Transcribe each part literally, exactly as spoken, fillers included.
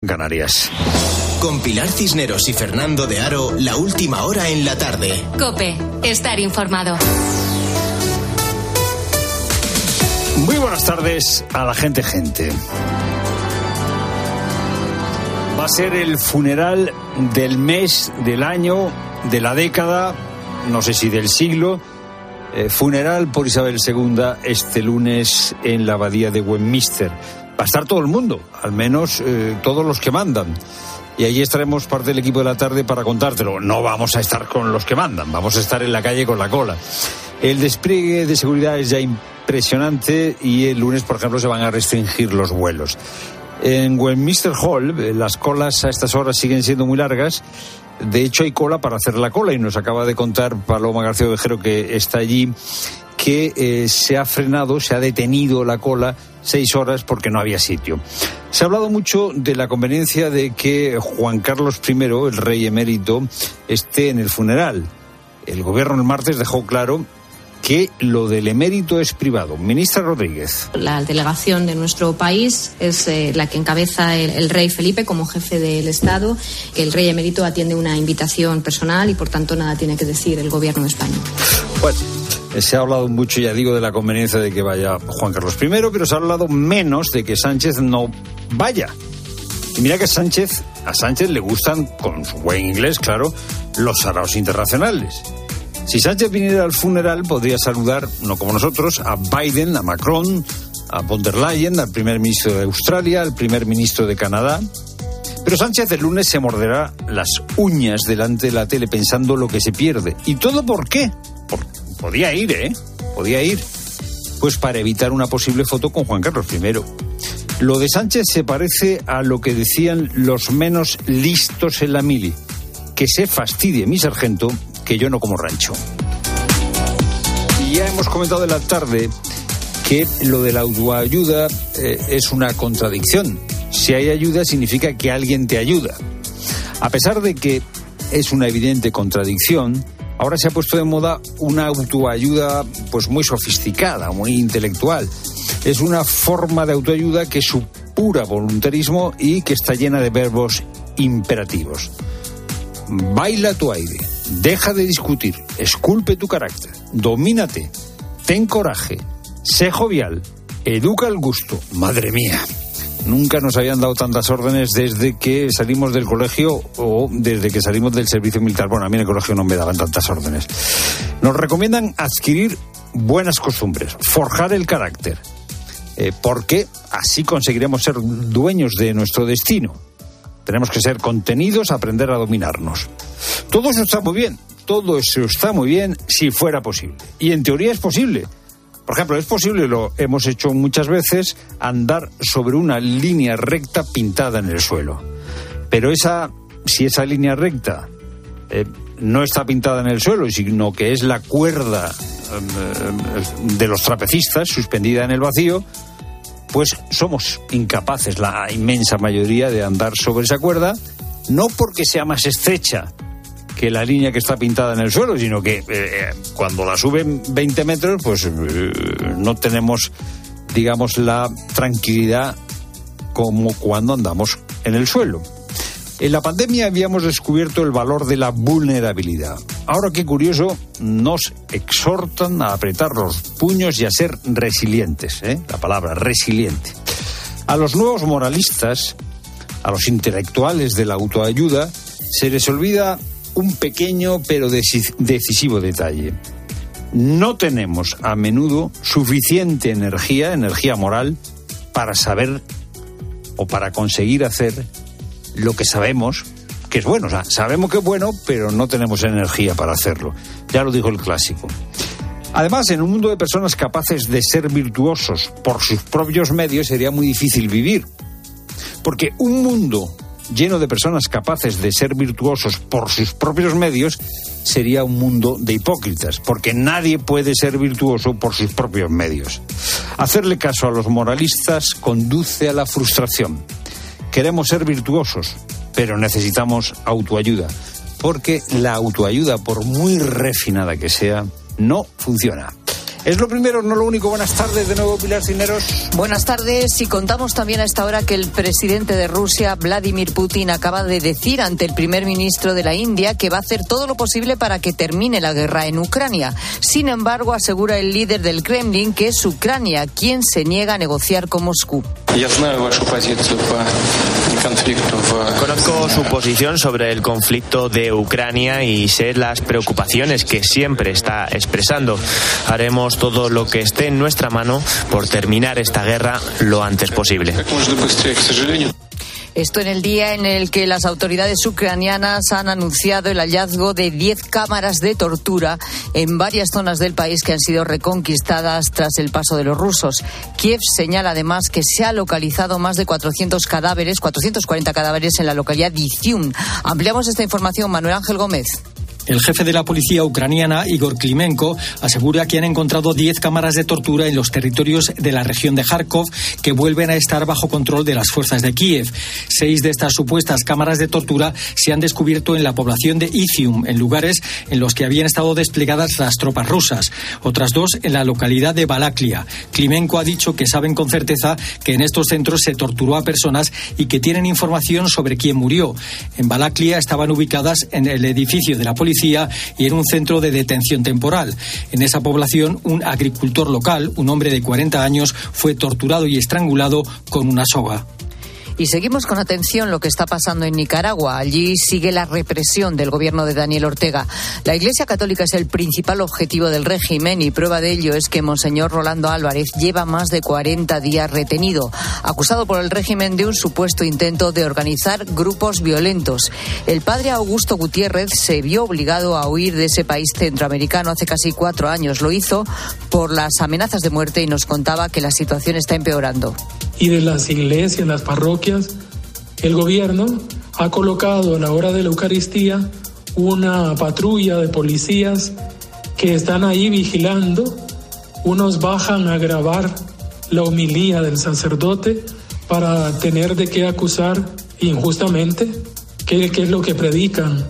Canarias. Con Pilar Cisneros y Fernando de Aro, la última hora en la tarde. COPE, estar informado. Muy buenas tardes a la gente gente. Va a ser el funeral del mes, del año, de la década, no sé si del siglo. Eh, funeral por Isabel segunda este lunes en la abadía de Westminster. Va a estar todo el mundo, al menos eh, todos los que mandan. Y allí estaremos parte del equipo de la tarde para contártelo. No vamos a estar con los que mandan, vamos a estar en la calle con la cola. El despliegue de seguridad es ya impresionante y el lunes, por ejemplo, se van a restringir los vuelos. En Westminster Hall, las colas a estas horas siguen siendo muy largas. De hecho, hay cola para hacer la cola y nos acaba de contar Paloma García Ovejero, que está allí, que eh, se ha frenado, se ha detenido la cola seis horas porque no había sitio. Se ha hablado mucho de la conveniencia de que Juan Carlos primero, el rey emérito, esté en el funeral. El gobierno el martes dejó claro que lo del emérito es privado. Ministra Rodríguez. La delegación de nuestro país es eh, la que encabeza el, el rey Felipe como jefe del Estado. El rey emérito atiende una invitación personal y, por tanto, nada tiene que decir el gobierno español. Bueno, se ha hablado mucho, ya digo, de la conveniencia de que vaya Juan Carlos primero, pero se ha hablado menos de que Sánchez no vaya. Y mira que Sánchez, a Sánchez le gustan, con su buen inglés, claro, los saraos internacionales. Si Sánchez viniera al funeral, podría saludar, no como nosotros, a Biden, a Macron, a von der Leyen, al primer ministro de Australia, al primer ministro de Canadá. Pero Sánchez el lunes se morderá las uñas delante de la tele pensando lo que se pierde. ¿Y todo por qué? Por, podía ir, ¿eh? Podía ir. Pues para evitar una posible foto con Juan Carlos primero. Lo de Sánchez se parece a lo que decían los menos listos en la mili. Que se fastidie mi sargento, que yo no como rancho. Y ya hemos comentado en la tarde que lo de la autoayuda eh, es una contradicción. Si hay ayuda significa que alguien te ayuda. A pesar de que es una evidente contradicción, ahora se ha puesto de moda una autoayuda pues muy sofisticada, muy intelectual. Es una forma de autoayuda que supura voluntarismo y que está llena de verbos imperativos. Baila tu aire, deja de discutir, esculpe tu carácter, domínate, ten coraje, sé jovial, educa el gusto. Madre mía, nunca nos habían dado tantas órdenes desde que salimos del colegio o desde que salimos del servicio militar. Bueno, a mí en el colegio no me daban tantas órdenes. Nos recomiendan adquirir buenas costumbres, forjar el carácter, eh, porque así conseguiremos ser dueños de nuestro destino. Tenemos que ser contenidos, aprender a dominarnos. Todo eso está muy bien, todo eso está muy bien si fuera posible. Y en teoría es posible. Por ejemplo, es posible, lo hemos hecho muchas veces, andar sobre una línea recta pintada en el suelo. Pero esa, si esa línea recta eh, no está pintada en el suelo, sino que es la cuerda eh, de los trapecistas suspendida en el vacío, pues somos incapaces, la inmensa mayoría, de andar sobre esa cuerda, no porque sea más estrecha que la línea que está pintada en el suelo, sino que eh, cuando la suben veinte metros, pues eh, no tenemos, digamos, la tranquilidad como cuando andamos en el suelo. En la pandemia habíamos descubierto el valor de la vulnerabilidad. Ahora, qué curioso, nos exhortan a apretar los puños y a ser resilientes, ¿eh? La palabra, resiliente. A los nuevos moralistas, a los intelectuales de la autoayuda, se les olvida un pequeño pero decisivo detalle. No tenemos a menudo suficiente energía, energía moral, para saber o para conseguir hacer lo que sabemos que es bueno. O sea, sabemos que es bueno, pero no tenemos energía para hacerlo. Ya lo dijo el clásico. Además, en un mundo de personas capaces de ser virtuosos por sus propios medios, sería muy difícil vivir. Porque un mundo lleno de personas capaces de ser virtuosos por sus propios medios sería un mundo de hipócritas, porque nadie puede ser virtuoso por sus propios medios. Hacerle caso a los moralistas conduce a la frustración. Queremos ser virtuosos, pero necesitamos autoayuda, porque la autoayuda, por muy refinada que sea, no funciona. Es lo primero, no lo único. Buenas tardes de nuevo, Pilar Cisneros. Buenas tardes. Y contamos también a esta hora que el presidente de Rusia, Vladimir Putin, acaba de decir ante el primer ministro de la India que va a hacer todo lo posible para que termine la guerra en Ucrania. Sin embargo, asegura el líder del Kremlin que es Ucrania quien se niega a negociar con Moscú. Conozco su posición sobre el conflicto de Ucrania y sé las preocupaciones que siempre está expresando. Haremos todo lo que esté en nuestra mano por terminar esta guerra lo antes posible. Esto en el día en el que las autoridades ucranianas han anunciado el hallazgo de diez cámaras de tortura en varias zonas del país que han sido reconquistadas tras el paso de los rusos. Kiev señala además que se ha localizado más de cuatrocientos cadáveres, cuatrocientos cuarenta cadáveres en la localidad de Izium. Ampliamos esta información, Manuel Ángel Gómez. El jefe de la policía ucraniana, Igor Klimenko, asegura que han encontrado diez cámaras de tortura en los territorios de la región de Kharkov que vuelven a estar bajo control de las fuerzas de Kiev. Seis de estas supuestas cámaras de tortura se han descubierto en la población de Izium, en lugares en los que habían estado desplegadas las tropas rusas. Otras dos en la localidad de Balaklia. Klimenko ha dicho que saben con certeza que en estos centros se torturó a personas y que tienen información sobre quién murió. En Balaklia estaban ubicadas en el edificio de la policía y en un centro de detención temporal. En esa población, un agricultor local, un hombre de cuarenta años, fue torturado y estrangulado con una soga. Y seguimos con atención lo que está pasando en Nicaragua. Allí sigue la represión del gobierno de Daniel Ortega. La Iglesia Católica es el principal objetivo del régimen y prueba de ello es que Monseñor Rolando Álvarez lleva más de cuarenta días retenido, acusado por el régimen de un supuesto intento de organizar grupos violentos. El padre Augusto Gutiérrez se vio obligado a huir de ese país centroamericano hace casi cuatro años. Lo hizo por las amenazas de muerte y nos contaba que la situación está empeorando. Y de las iglesias, las parroquias, el gobierno ha colocado a la hora de la Eucaristía una patrulla de policías que están ahí vigilando. Unos bajan a grabar la homilía del sacerdote para tener de qué acusar injustamente, qué, qué es lo que predican.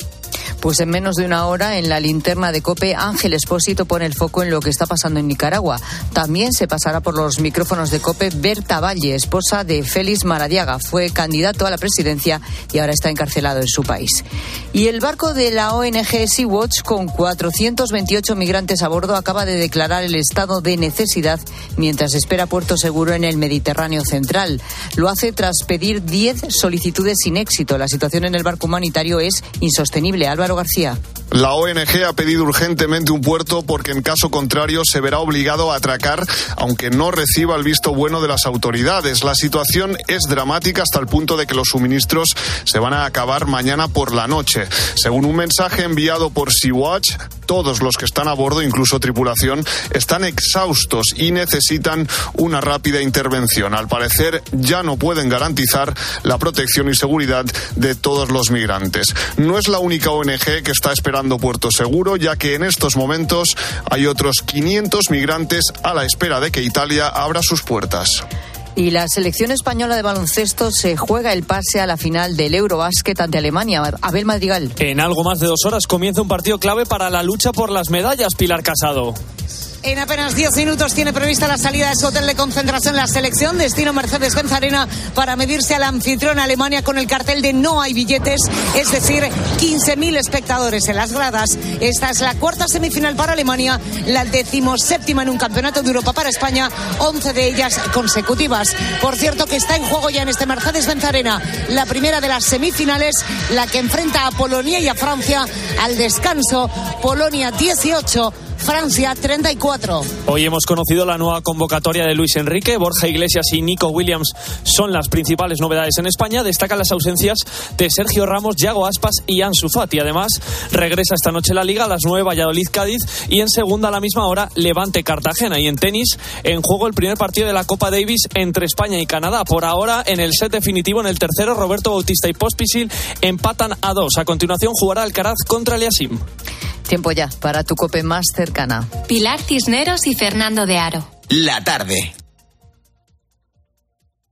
Pues en menos de una hora, en la linterna de COPE, Ángel Expósito pone el foco en lo que está pasando en Nicaragua. También se pasará por los micrófonos de COPE Berta Valle, esposa de Félix Maradiaga. Fue candidato a la presidencia y ahora está encarcelado en su país. Y el barco de la O N G Sea-Watch, con cuatrocientos veintiocho migrantes a bordo, acaba de declarar el estado de necesidad mientras espera puerto seguro en el Mediterráneo central. Lo hace tras pedir diez solicitudes sin éxito. La situación en el barco humanitario es insostenible. Álvaro García. La O N G ha pedido urgentemente un puerto porque en caso contrario se verá obligado a atracar aunque no reciba el visto bueno de las autoridades. La situación es dramática hasta el punto de que los suministros se van a acabar mañana por la noche. Según un mensaje enviado por Sea-Watch, todos los que están a bordo, incluso tripulación, están exhaustos y necesitan una rápida intervención. Al parecer ya no pueden garantizar la protección y seguridad de todos los migrantes. No es la única O N G que está esperando puerto seguro, ya que en estos momentos hay otros quinientos migrantes a la espera de que Italia abra sus puertas. Y la selección española de baloncesto se juega el pase a la final del Eurobásquet ante Alemania. Abel Madrigal. En algo más de dos horas comienza un partido clave para la lucha por las medallas, Pilar Casado. En apenas diez minutos tiene prevista la salida de su hotel de concentración la selección, destino Mercedes-Benz Arena, para medirse al anfitrión Alemania con el cartel de no hay billetes, es decir, quince mil espectadores en las gradas. Esta es la cuarta semifinal para Alemania, la decimoséptima en un campeonato de Europa para España, once de ellas consecutivas. Por cierto, que está en juego ya en este Mercedes-Benz Arena la primera de las semifinales, la que enfrenta a Polonia y a Francia al descanso. Polonia dieciocho, Francia treinta y cuatro. Hoy hemos conocido la nueva convocatoria de Luis Enrique. Borja Iglesias y Nico Williams son las principales novedades en España. Destacan las ausencias de Sergio Ramos, Yago Aspas y Ansu Fati. Además, regresa esta noche la Liga a las nueve Valladolid-Cádiz y en segunda a la misma hora Levante-Cartagena. Y en tenis, en juego el primer partido de la Copa Davis entre España y Canadá. Por ahora, en el set definitivo, en el tercero, Roberto Bautista y Pospisil empatan a dos. A continuación jugará Alcaraz contra Aliassime. Tiempo ya para tu COPE más cercana. Pilar Cisneros y Fernando de Aro. La tarde.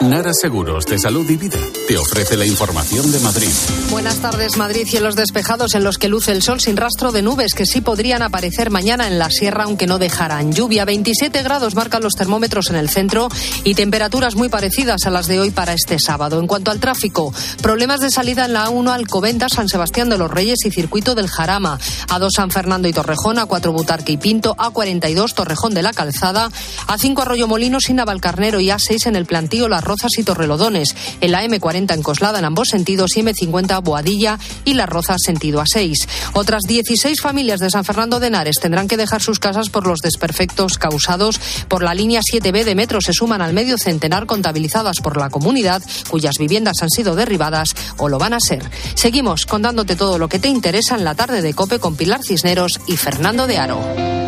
Nara Seguros de Salud y Vida te ofrece la información de Madrid. Buenas tardes, Madrid. Cielos despejados en los que luce el sol sin rastro de nubes que sí podrían aparecer mañana en la sierra, aunque no dejarán lluvia. veintisiete grados marcan los termómetros en el centro y temperaturas muy parecidas a las de hoy para este sábado. En cuanto al tráfico, problemas de salida en la A uno Alcobendas, San Sebastián de los Reyes y Circuito del Jarama. A dos San Fernando y Torrejón, A cuatro Butarque y Pinto, A cuarenta y dos Torrejón de la Calzada, A cinco Arroyomolinos y Navalcarnero y A seis en el Plantío, Las Rozas y Torrelodones. En la eme cuarenta en Coslada en ambos sentidos y eme cincuenta Boadilla y Las Rozas sentido A seis. Otras dieciséis familias de San Fernando de Henares tendrán que dejar sus casas por los desperfectos causados por la línea siete be de metro. Se suman al medio centenar contabilizadas por la comunidad, cuyas viviendas han sido derribadas o lo van a ser. Seguimos contándote todo lo que te interesa en la tarde de COPE con Pilar Cisneros y Fernando de Aro.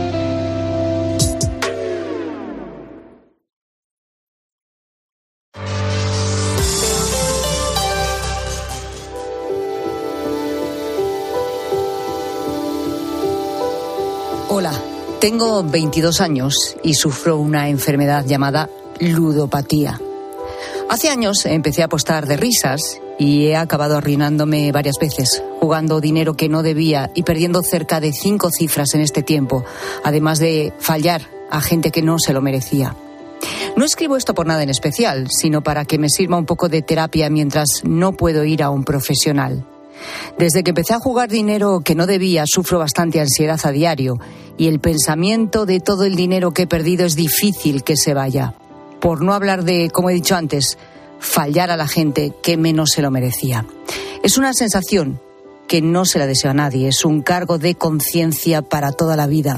Hola, tengo veintidós años y sufro una enfermedad llamada ludopatía. Hace años empecé a apostar de risas y he acabado arruinándome varias veces, jugando dinero que no debía y perdiendo cerca de cinco cifras en este tiempo, además de fallar a gente que no se lo merecía. No escribo esto por nada en especial, sino para que me sirva un poco de terapia mientras no puedo ir a un profesional. Desde que empecé a jugar dinero que no debía, sufro bastante ansiedad a diario y el pensamiento de todo el dinero que he perdido es difícil que se vaya. Por no hablar de, como he dicho antes, fallar a la gente que menos se lo merecía. Es una sensación que no se la deseo a nadie, es un cargo de conciencia para toda la vida.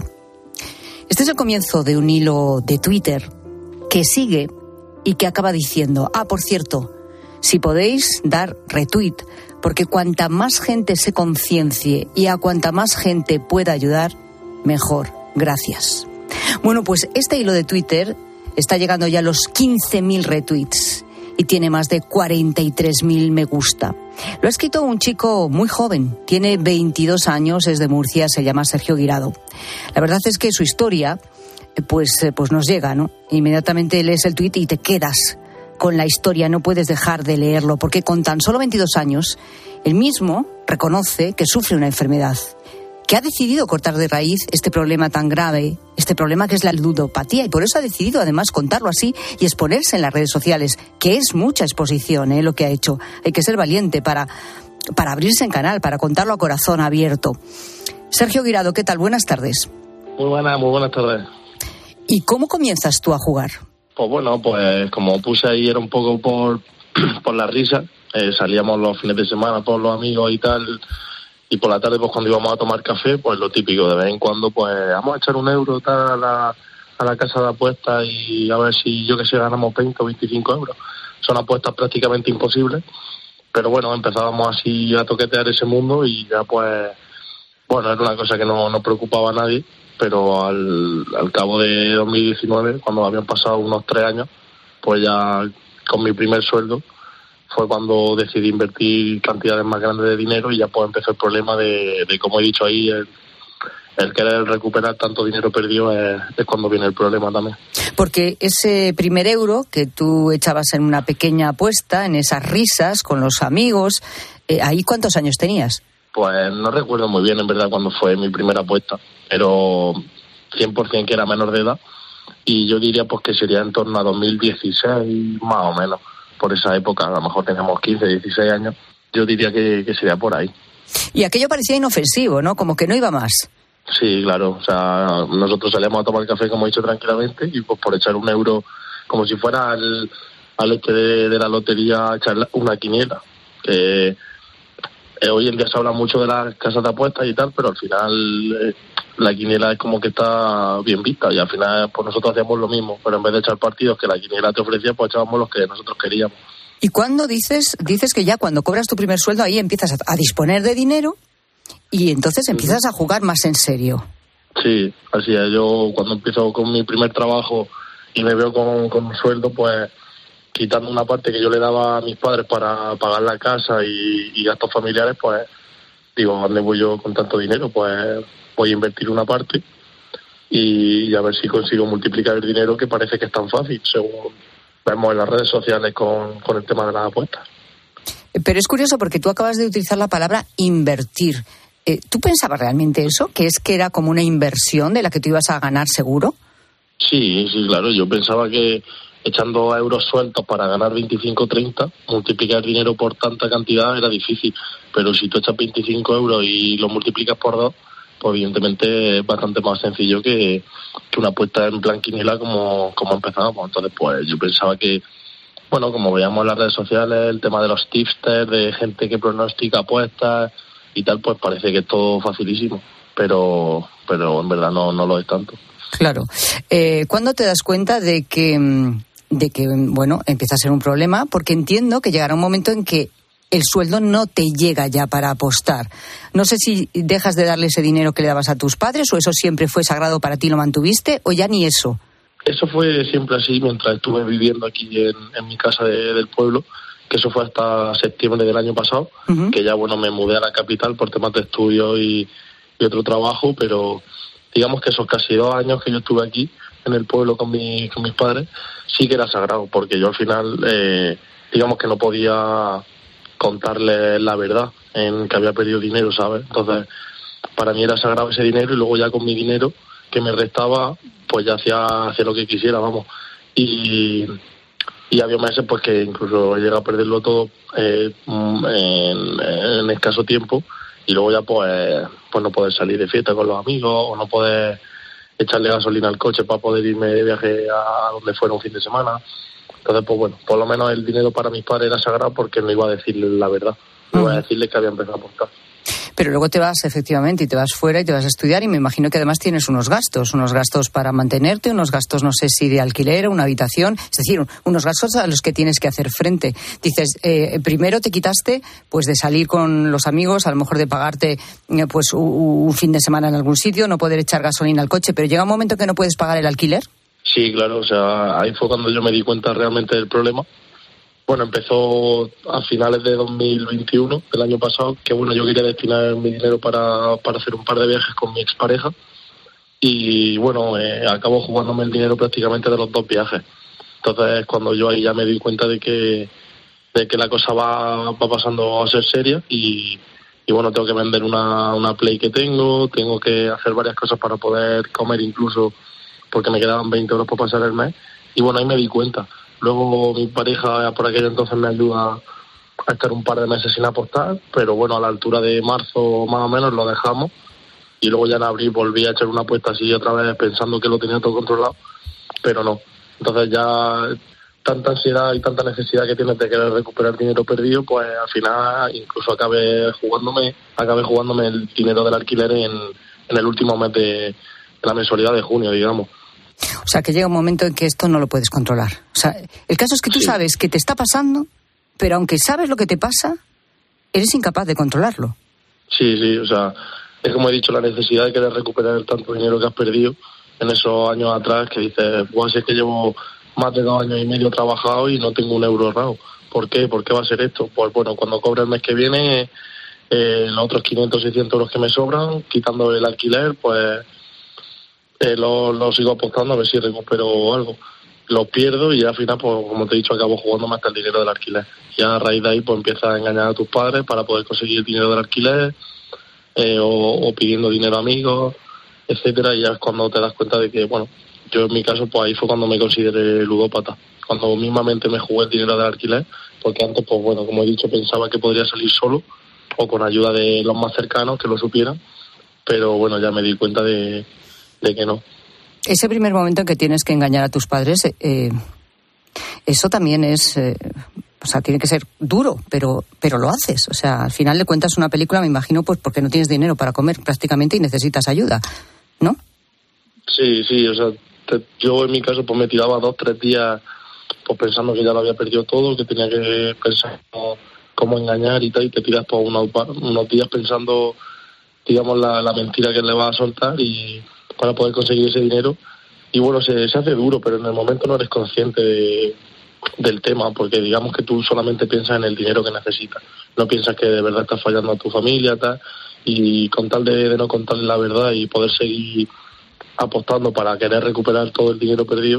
Este es el comienzo de un hilo de Twitter que sigue y que acaba diciendo, ah, por cierto, si podéis dar retweet, porque cuanta más gente se conciencie y a cuanta más gente pueda ayudar, mejor. Gracias. Bueno, pues este hilo de Twitter está llegando ya a los quince mil retweets y tiene más de cuarenta y tres mil me gusta. Lo ha escrito un chico muy joven, tiene veintidós años, es de Murcia, se llama Sergio Guirado. La verdad es que su historia pues, pues nos llega, ¿no? Inmediatamente lees el tuit y te quedas con la historia, no puedes dejar de leerlo, porque con tan solo veintidós años, él mismo reconoce que sufre una enfermedad, que ha decidido cortar de raíz este problema tan grave, este problema que es la ludopatía, y por eso ha decidido además contarlo así y exponerse en las redes sociales, que es mucha exposición, ¿eh? Lo que ha hecho. Hay que ser valiente para, para abrirse en canal, para contarlo a corazón abierto. Sergio Guirado, ¿qué tal? Buenas tardes. Muy buenas, muy buenas tardes. ¿Y cómo comienzas tú a jugar? Pues bueno, pues como puse ahí era un poco por, por la risa. Eh, salíamos los fines de semana todos los amigos y tal, y por la tarde pues cuando íbamos a tomar café, pues lo típico, de vez en cuando pues vamos a echar un euro tal a la, a la casa de apuestas y a ver si yo que sé ganamos veinte o veinticinco euros. Son apuestas prácticamente imposibles, pero bueno, empezábamos así a toquetear ese mundo y ya pues, bueno, era una cosa que no, no preocupaba a nadie. Pero al, al cabo de dos mil diecinueve, cuando habían pasado unos tres años, pues ya con mi primer sueldo fue cuando decidí invertir cantidades más grandes de dinero y ya pues empezó el problema de, de como he dicho ahí, el, el querer recuperar tanto dinero perdido es, es cuando viene el problema también. Porque ese primer euro que tú echabas en una pequeña apuesta, en esas risas con los amigos, eh, ¿ahí cuántos años tenías? Pues no recuerdo muy bien en verdad cuándo fue mi primera apuesta, pero cien por ciento que era menor de edad y yo diría pues que sería en torno a dos mil dieciséis más o menos, por esa época, a lo mejor teníamos quince, dieciséis años, yo diría que, que sería por ahí. Y aquello parecía inofensivo, ¿no? Como que no iba más. Sí, claro, o sea, nosotros salíamos a tomar café como he dicho tranquilamente y pues por echar un euro como si fuera al, al este de, de la lotería echar una quiniela, que Eh, hoy en día se habla mucho de las casas de apuestas y tal, pero al final eh, la quiniela es como que está bien vista y al final pues nosotros hacíamos lo mismo, pero en vez de echar partidos que la quiniela te ofrecía, pues echábamos los que nosotros queríamos. ¿Y cuándo dices dices que ya cuando cobras tu primer sueldo ahí empiezas a, a disponer de dinero y entonces empiezas a jugar más en serio? Sí, así es. Yo cuando empiezo con mi primer trabajo y me veo con, con un sueldo, pues quitando una parte que yo le daba a mis padres para pagar la casa y, y gastos familiares, pues digo, ¿dónde voy yo con tanto dinero? Pues voy a invertir una parte y, y a ver si consigo multiplicar el dinero, que parece que es tan fácil, según vemos en las redes sociales con, con el tema de las apuestas. Pero es curioso porque tú acabas de utilizar la palabra invertir. Eh, ¿Tú pensabas realmente eso? ¿Que es que era como una inversión de la que tú ibas a ganar seguro? Sí, sí, claro. Yo pensaba que echando euros sueltos para ganar veinticinco o treinta, multiplicar dinero por tanta cantidad era difícil. Pero si tú echas veinticinco euros y lo multiplicas por dos, pues evidentemente es bastante más sencillo que, que una apuesta en plan quiniela como, como empezamos. Entonces, pues yo pensaba que, bueno, como veíamos en las redes sociales, el tema de los tipsters, de gente que pronostica apuestas y tal, pues parece que es todo facilísimo, pero pero en verdad no, no lo es tanto. Claro. Eh, ¿Cuándo te das cuenta de que, de que, bueno, empieza a ser un problema? Porque entiendo que llegará un momento en que el sueldo no te llega ya para apostar. No sé si dejas de darle ese dinero que le dabas a tus padres, o eso siempre fue sagrado para ti, lo mantuviste, o ya ni eso. Eso fue siempre así mientras estuve viviendo aquí en, en mi casa de, del pueblo, que eso fue hasta septiembre del año pasado, uh-huh. que ya, bueno, me mudé a la capital por temas de estudio y, y otro trabajo, pero digamos que esos casi dos años que yo estuve aquí en el pueblo con, mi, con mis padres, sí que era sagrado, porque yo al final, eh, digamos que no podía contarle la verdad en que había perdido dinero, ¿sabes? Entonces, para mí era sagrado ese dinero, y luego ya con mi dinero que me restaba, pues ya hacía, hacía lo que quisiera, vamos. Y... Y había meses pues que incluso he llegado a perderlo todo eh, en, en escaso tiempo, y luego ya pues pues no poder salir de fiesta con los amigos, o no poder echarle gasolina al coche para poder irme de viaje a donde fuera un fin de semana. Entonces, pues bueno, por lo menos el dinero para mis padres era sagrado, porque no iba a decirles la verdad, no iba a decirles que había empezado a apostar. Pero luego te vas, efectivamente, y te vas fuera y te vas a estudiar, y me imagino que además tienes unos gastos, unos gastos para mantenerte, unos gastos, no sé si de alquiler, una habitación, es decir, unos gastos a los que tienes que hacer frente. Dices, eh, primero te quitaste pues de salir con los amigos, a lo mejor de pagarte eh, pues un, un fin de semana en algún sitio, no poder echar gasolina al coche, pero llega un momento que no puedes pagar el alquiler. Sí, claro, o sea, ahí fue cuando yo me di cuenta realmente del problema. Bueno, empezó a finales de dos mil veintiuno, del año pasado, que bueno, yo quería destinar mi dinero para, para hacer un par de viajes con mi expareja, y bueno, eh, acabo jugándome el dinero prácticamente de los dos viajes. Entonces, cuando yo ahí ya me di cuenta de que de que la cosa va, va pasando a ser seria, y, y bueno, tengo que vender una, una Play que tengo, tengo que hacer varias cosas para poder comer incluso, porque me quedaban veinte euros para pasar el mes, y bueno, ahí me di cuenta. Luego mi pareja por aquel entonces me ayuda a estar un par de meses sin apostar, pero bueno, a la altura de marzo más o menos lo dejamos, y luego ya en abril volví a echar una apuesta así otra vez pensando que lo tenía todo controlado, pero no. Entonces ya tanta ansiedad y tanta necesidad que tienes de querer recuperar dinero perdido, pues al final incluso acabé jugándome acabé jugándome el dinero del alquiler en, en el último mes de, de la mensualidad de junio, digamos. O sea, que llega un momento en que esto no lo puedes controlar. O sea, el caso es que tú sí sabes que te está pasando, pero aunque sabes lo que te pasa, eres incapaz de controlarlo. Sí, sí, o sea, es como he dicho, la necesidad de querer recuperar tanto dinero que has perdido en esos años atrás, que dices, pues si es que llevo más de dos años y medio trabajado y no tengo un euro ahorrado. ¿Por qué? ¿Por qué va a ser esto? Pues bueno, cuando cobre el mes que viene, eh, los otros quinientos, seiscientos euros que me sobran, quitando el alquiler, pues Eh, lo, lo sigo apostando a ver si recupero algo. Lo pierdo y al final, pues como te he dicho, acabo jugando más que el dinero del alquiler. Y a raíz de ahí, pues empiezas a engañar a tus padres para poder conseguir el dinero del alquiler, eh, o, o pidiendo dinero a amigos, etcétera. Y ya es cuando te das cuenta de que, bueno, yo en mi caso, pues ahí fue cuando me consideré ludópata. Cuando mismamente me jugué el dinero del alquiler, porque antes, pues bueno, como he dicho, pensaba que podría salir solo o con ayuda de los más cercanos que lo supieran. Pero bueno, ya me di cuenta de de que no. Ese primer momento en que tienes que engañar a tus padres, eh, eso también es, eh, o sea, tiene que ser duro, pero pero lo haces. O sea, al final le cuentas una película, me imagino, pues porque no tienes dinero para comer prácticamente y necesitas ayuda, ¿no? Sí, sí, o sea, te, yo en mi caso pues me tiraba dos, tres días pues pensando que ya lo había perdido todo, que tenía que pensar cómo, cómo engañar y tal, y te tiras por unos, unos días pensando, digamos, la, la mentira que le vas a soltar y para poder conseguir ese dinero. Y bueno, se, se hace duro, pero en el momento no eres consciente de, del tema, porque digamos que tú solamente piensas en el dinero que necesitas, no piensas que de verdad estás fallando a tu familia, tal, y con tal de, de no contarle la verdad y poder seguir apostando para querer recuperar todo el dinero perdido,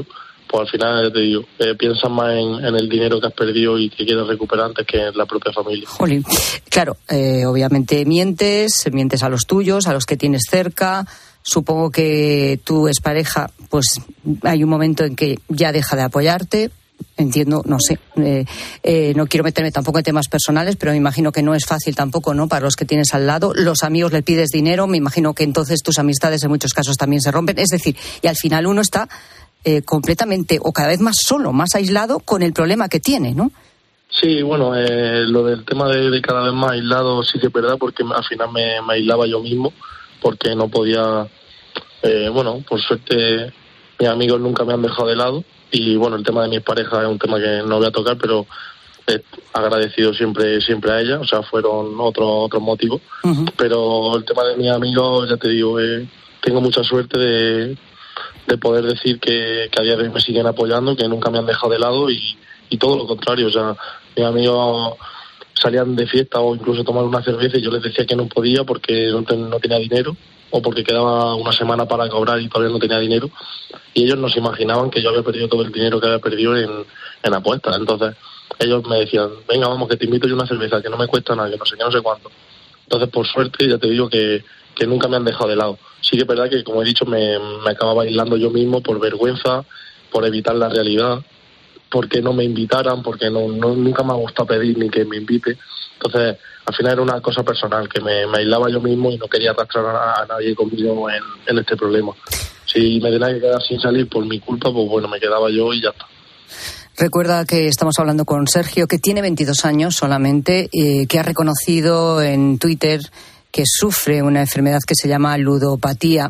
pues al final, ya te digo, eh, piensas más en, en el dinero que has perdido y que quieres recuperar antes que en la propia familia. Jolín. Claro, eh, obviamente mientes, mientes a los tuyos, a los que tienes cerca. Supongo que tu expareja, pues hay un momento en que ya deja de apoyarte. Entiendo, no sé, eh, eh, no quiero meterme tampoco en temas personales, pero me imagino que no es fácil tampoco, ¿no? Para los que tienes al lado, los amigos le pides dinero, me imagino que entonces tus amistades en muchos casos también se rompen, es decir, y al final uno está eh, completamente o cada vez más solo, más aislado con el problema que tiene, ¿no? Sí, bueno, eh, lo del tema de, de cada vez más aislado sí que es verdad, porque al final me, me aislaba yo mismo, porque no podía, eh, bueno, por suerte mis amigos nunca me han dejado de lado. Y bueno, el tema de mis parejas es un tema que no voy a tocar, pero he agradecido siempre siempre a ella, o sea, fueron otros otros motivos. Uh-huh. Pero el tema de mis amigos, ya te digo, eh, tengo mucha suerte de, de poder decir que, que a día de hoy me siguen apoyando, que nunca me han dejado de lado y, y todo lo contrario, o sea, mis amigos salían de fiesta o incluso tomar una cerveza y yo les decía que no podía porque no, ten, no tenía dinero, o porque quedaba una semana para cobrar y todavía no tenía dinero, y ellos no se imaginaban que yo había perdido todo el dinero que había perdido en, en apuestas. Entonces ellos me decían, venga, vamos, que te invito yo una cerveza, que no me cuesta nada, que no sé qué, no sé cuánto. Entonces, por suerte, ya te digo que, que nunca me han dejado de lado. Sí que es verdad que, como he dicho, me, me acababa aislando yo mismo por vergüenza, por evitar la realidad, porque no me invitaran, porque no, no nunca me ha gustado pedir ni que me invite. Entonces, al final era una cosa personal, que me, me aislaba yo mismo y no quería arrastrar a, a nadie conmigo en, en este problema. Si me tenía que quedar sin salir por mi culpa, pues bueno, me quedaba yo y ya está. Recuerda que estamos hablando con Sergio, que tiene veintidós años solamente, eh, que ha reconocido en Twitter que sufre una enfermedad que se llama ludopatía.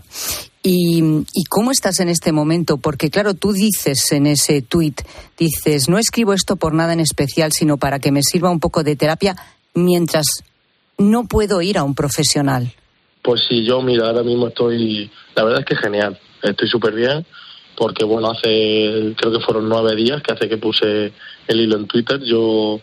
Y, ¿Y cómo estás en este momento? Porque claro, tú dices en ese tuit, dices, no escribo esto por nada en especial, sino para que me sirva un poco de terapia mientras no puedo ir a un profesional. Pues sí, yo mira, ahora mismo estoy, la verdad es que genial, estoy súper bien, porque bueno, hace, creo que fueron nueve días que hace que puse el hilo en Twitter, yo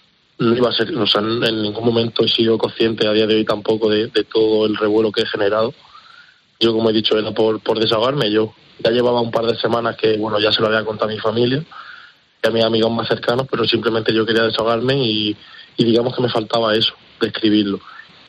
no iba a ser, o sea, en ningún momento he sido consciente a día de hoy tampoco de, de todo el revuelo que he generado. Yo, como he dicho, era por, por desahogarme. Yo ya llevaba un par de semanas que, bueno, ya se lo había contado a mi familia y a mis amigos más cercanos, pero simplemente yo quería desahogarme y, y digamos que me faltaba eso, de escribirlo.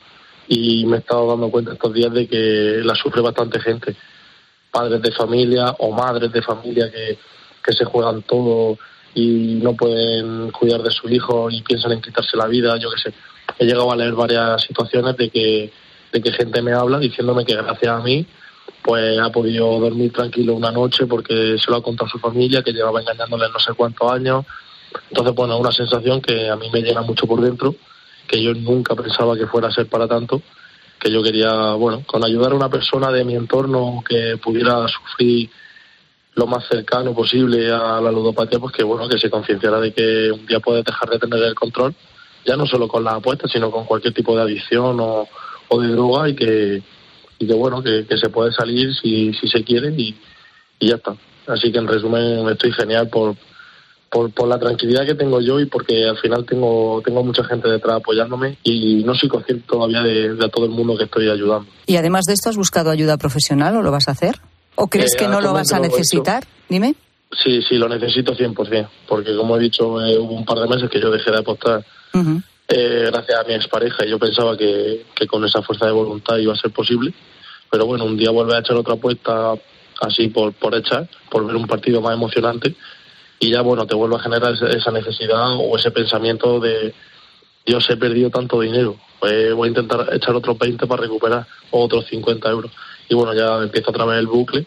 Y me he estado dando cuenta estos días de que la sufre bastante gente. Padres de familia o madres de familia que, que se juegan todo y no pueden cuidar de su hijo y piensan en quitarse la vida, yo qué sé. He llegado a leer varias situaciones de que de que gente me habla diciéndome que gracias a mí pues ha podido dormir tranquilo una noche porque se lo ha contado a su familia, que llevaba engañándole no sé cuántos años. Entonces, bueno, es una sensación que a mí me llena mucho por dentro, que yo nunca pensaba que fuera a ser para tanto, que yo quería, bueno, con ayudar a una persona de mi entorno que pudiera sufrir lo más cercano posible a la ludopatía, pues que bueno, que se concienciara de que un día puedes dejar de tener el control, ya no solo con las apuestas, sino con cualquier tipo de adicción o o de droga y que y que bueno que, que se puede salir si si se quiere y, y ya está. Así que en resumen estoy genial por por por la tranquilidad que tengo yo y porque al final tengo tengo mucha gente detrás apoyándome y no soy consciente todavía de, de a todo el mundo que estoy ayudando. Y además de esto, ¿has buscado ayuda profesional o lo vas a hacer? ¿O crees eh, que no lo vas a necesitar? Dime. Sí, sí, lo necesito cien por ciento, porque como he dicho, eh, hubo un par de meses que yo dejé de apostar. Uh-huh. Eh, gracias a mi expareja, y yo pensaba que, que con esa fuerza de voluntad iba a ser posible, pero bueno, un día vuelve a echar otra apuesta así por, por echar, por ver un partido más emocionante, y ya bueno, te vuelve a generar esa necesidad o ese pensamiento de Dios, he perdido tanto dinero, pues voy a intentar echar otros veinte para recuperar, o otros cincuenta euros, y bueno, ya empieza otra vez el bucle,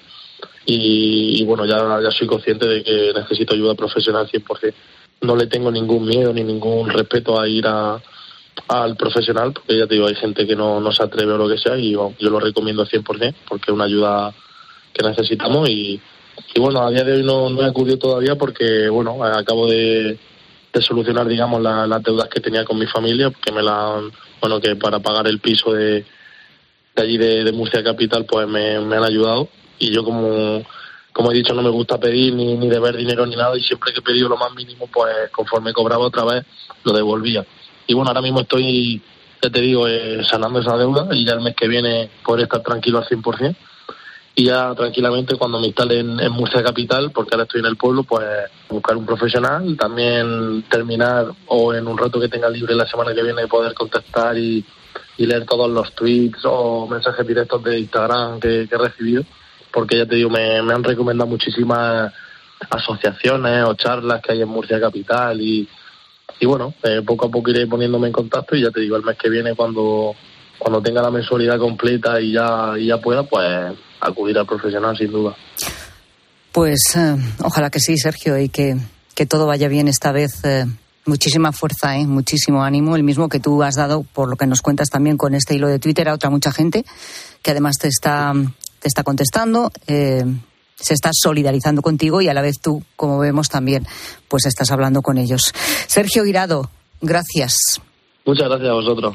y, y bueno, ya, ya soy consciente de que necesito ayuda profesional cien por ciento. No le tengo ningún miedo ni ningún respeto a ir a, al profesional, porque ya te digo, hay gente que no, no se atreve o lo que sea, y bueno, yo lo recomiendo cien por ciento porque es una ayuda que necesitamos. Y, y bueno, a día de hoy no, no he acudido todavía porque, bueno, acabo de, de solucionar, digamos, la, las deudas que tenía con mi familia, porque me la han, bueno, que para pagar el piso de, de allí de, de Murcia Capital, pues me, me han ayudado. Y yo, como como he dicho, no me gusta pedir ni, ni deber dinero ni nada, y siempre que he pedido lo más mínimo, pues conforme cobraba otra vez, lo devolvía. Y bueno, ahora mismo estoy, ya te digo, eh, sanando esa deuda, y ya el mes que viene podré estar tranquilo al cien por ciento. y ya tranquilamente cuando me instale en, en Murcia capital, porque ahora estoy en el pueblo, pues buscar un profesional, también terminar o en un rato que tenga libre la semana que viene poder contestar y, y leer todos los tweets o mensajes directos de Instagram que, que he recibido, porque ya te digo, me, me han recomendado muchísimas asociaciones o charlas que hay en Murcia capital y, y bueno, eh, poco a poco iré poniéndome en contacto y ya te digo, el mes que viene cuando, cuando tenga la mensualidad completa y ya, y ya pueda, pues acudir al profesional sin duda. Pues eh, ojalá que sí, Sergio, y que, que todo vaya bien esta vez. Eh, muchísima fuerza, eh, muchísimo ánimo, el mismo que tú has dado, por lo que nos cuentas también con este hilo de Twitter, a otra mucha gente que además te está, te está contestando, eh, se está solidarizando contigo y a la vez tú, como vemos también, pues estás hablando con ellos. Sergio Guirado, gracias. Muchas gracias a vosotros.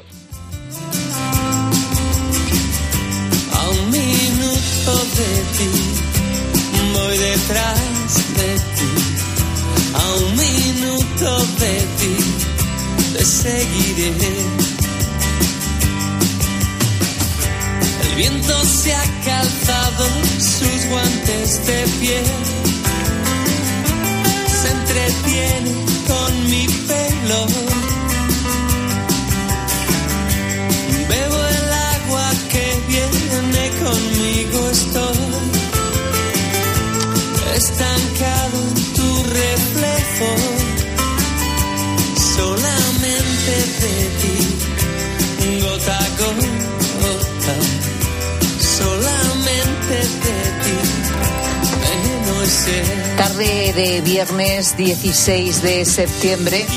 De ti, voy detrás de ti, a un minuto de ti, te seguiré. El viento se ha calzado sus guantes de piel, se entretiene con mi pelo. Bebo el agua que viene conmigo, estoy estancado en tu reflejo, solamente de ti, gota a gota, solamente de ti, no sé. Tarde de viernes dieciséis de septiembre.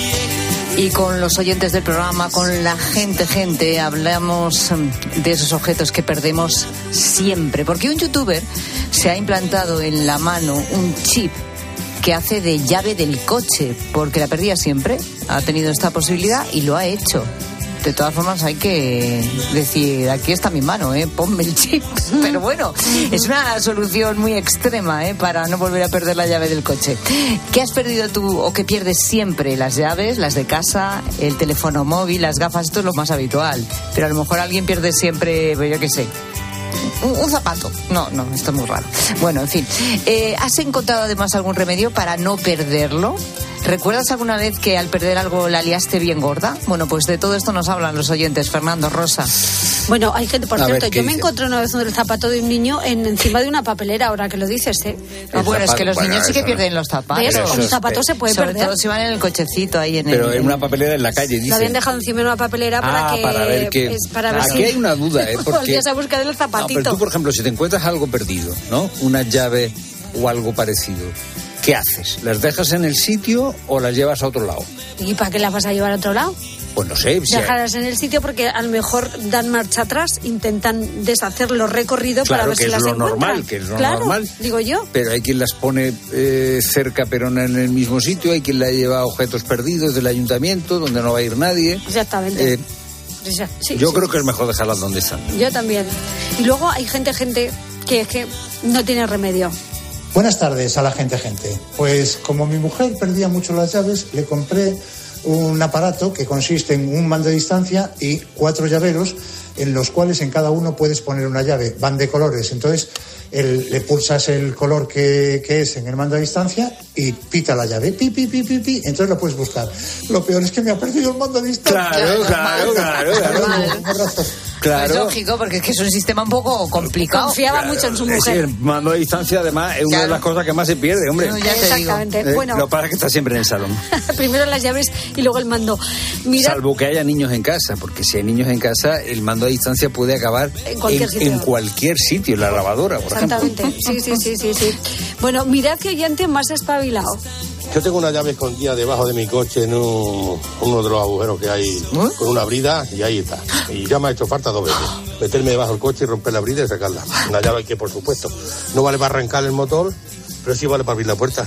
Y con los oyentes del programa, con la gente, gente, hablamos de esos objetos que perdemos siempre. Porque un youtuber se ha implantado en la mano un chip que hace de llave del coche, porque la perdía siempre. Ha tenido esta posibilidad y lo ha hecho. De todas formas hay que decir, aquí está mi mano, ¿eh? Ponme el chip. Pero bueno, es una solución muy extrema, ¿eh? Para no volver a perder la llave del coche. ¿Qué has perdido tú o qué pierdes siempre? Las llaves, las de casa, el teléfono móvil, las gafas, esto es lo más habitual. Pero a lo mejor alguien pierde siempre, pues yo qué sé, un, un zapato. No, no, esto es muy raro. Bueno, en fin. Eh, ¿Has encontrado además algún remedio para no perderlo? ¿Recuerdas alguna vez que al perder algo la liaste bien gorda? Bueno, pues de todo esto nos hablan los oyentes. Fernando, Rosa. Bueno, hay gente, por A cierto, ver, ¿qué yo me dice? encontré una vez un zapato de un niño en, encima de una papelera, ahora que lo dices, ¿eh? No, bueno, es que los bueno, niños sí que eso pierden los zapatos. ¿Ves? Con un zapato se puede Sobre perder. todo si van en el cochecito ahí en Pero el... en una papelera en la calle, Lo dice. habían dejado encima de una papelera para Ah, que... para ver qué- es para ver Aquí si hay una duda, ¿eh? Porque... volvías a buscar el No, zapatito. pero tú, por ejemplo, si te encuentras algo perdido, ¿no? Una llave o algo parecido, ¿qué haces? ¿Las dejas en el sitio o las llevas a otro lado? ¿Y para qué las vas a llevar a otro lado? Pues no sé. Si hay- Dejarlas en el sitio porque a lo mejor dan marcha atrás, intentan deshacer los recorridos para Claro ver que si es las lo encuentran. normal, que es lo Claro, normal. digo yo. Pero hay quien las pone eh, cerca pero no en el mismo sitio, hay quien la lleva a objetos perdidos del ayuntamiento donde no va a ir nadie. Exactamente. Eh, Sí, sí, yo sí. creo que es mejor dejarlas donde están. Yo también. Y luego hay gente, gente que es que no tiene remedio. Buenas tardes a la gente, gente. Pues como mi mujer perdía mucho las llaves, le compré un aparato que consiste en un mando de distancia y cuatro llaveros en los cuales en cada uno puedes poner una llave. Van de colores. Entonces el, le pulsas el color que, que es en el mando de distancia y pita la llave. Pi, pi, pi, pi, pi. Entonces lo puedes buscar. Lo peor es que me ha perdido el mando de distancia. Claro, claro, claro, claro. Un abrazo. Claro. Pues lógico, porque es que es un sistema un poco complicado. Confiaba mucho en su Sí, mujer. el mando a distancia, además, es una de Claro. las cosas que más se pierde, hombre. No, ya te digo. Exactamente. Eh, Bueno, Lo que pasa es que está siempre en el salón. primero las llaves y luego el mando. Mira, Salvo que haya niños en casa, porque si hay niños en casa, el mando a distancia puede acabar En cualquier en, sitio. en cualquier sitio, en la lavadora, por ejemplo. exactamente. Sí, sí, sí, sí, sí. Bueno, mirad que oyente más espabilado. Yo tengo una llave escondida debajo de mi coche en un- uno de los agujeros que hay con una brida y ahí está. Y ya me ha hecho falta dos veces. Meterme debajo del coche y romper la brida y sacarla. Una llave que, por supuesto, no vale para arrancar el motor, pero sí vale para abrir la puerta.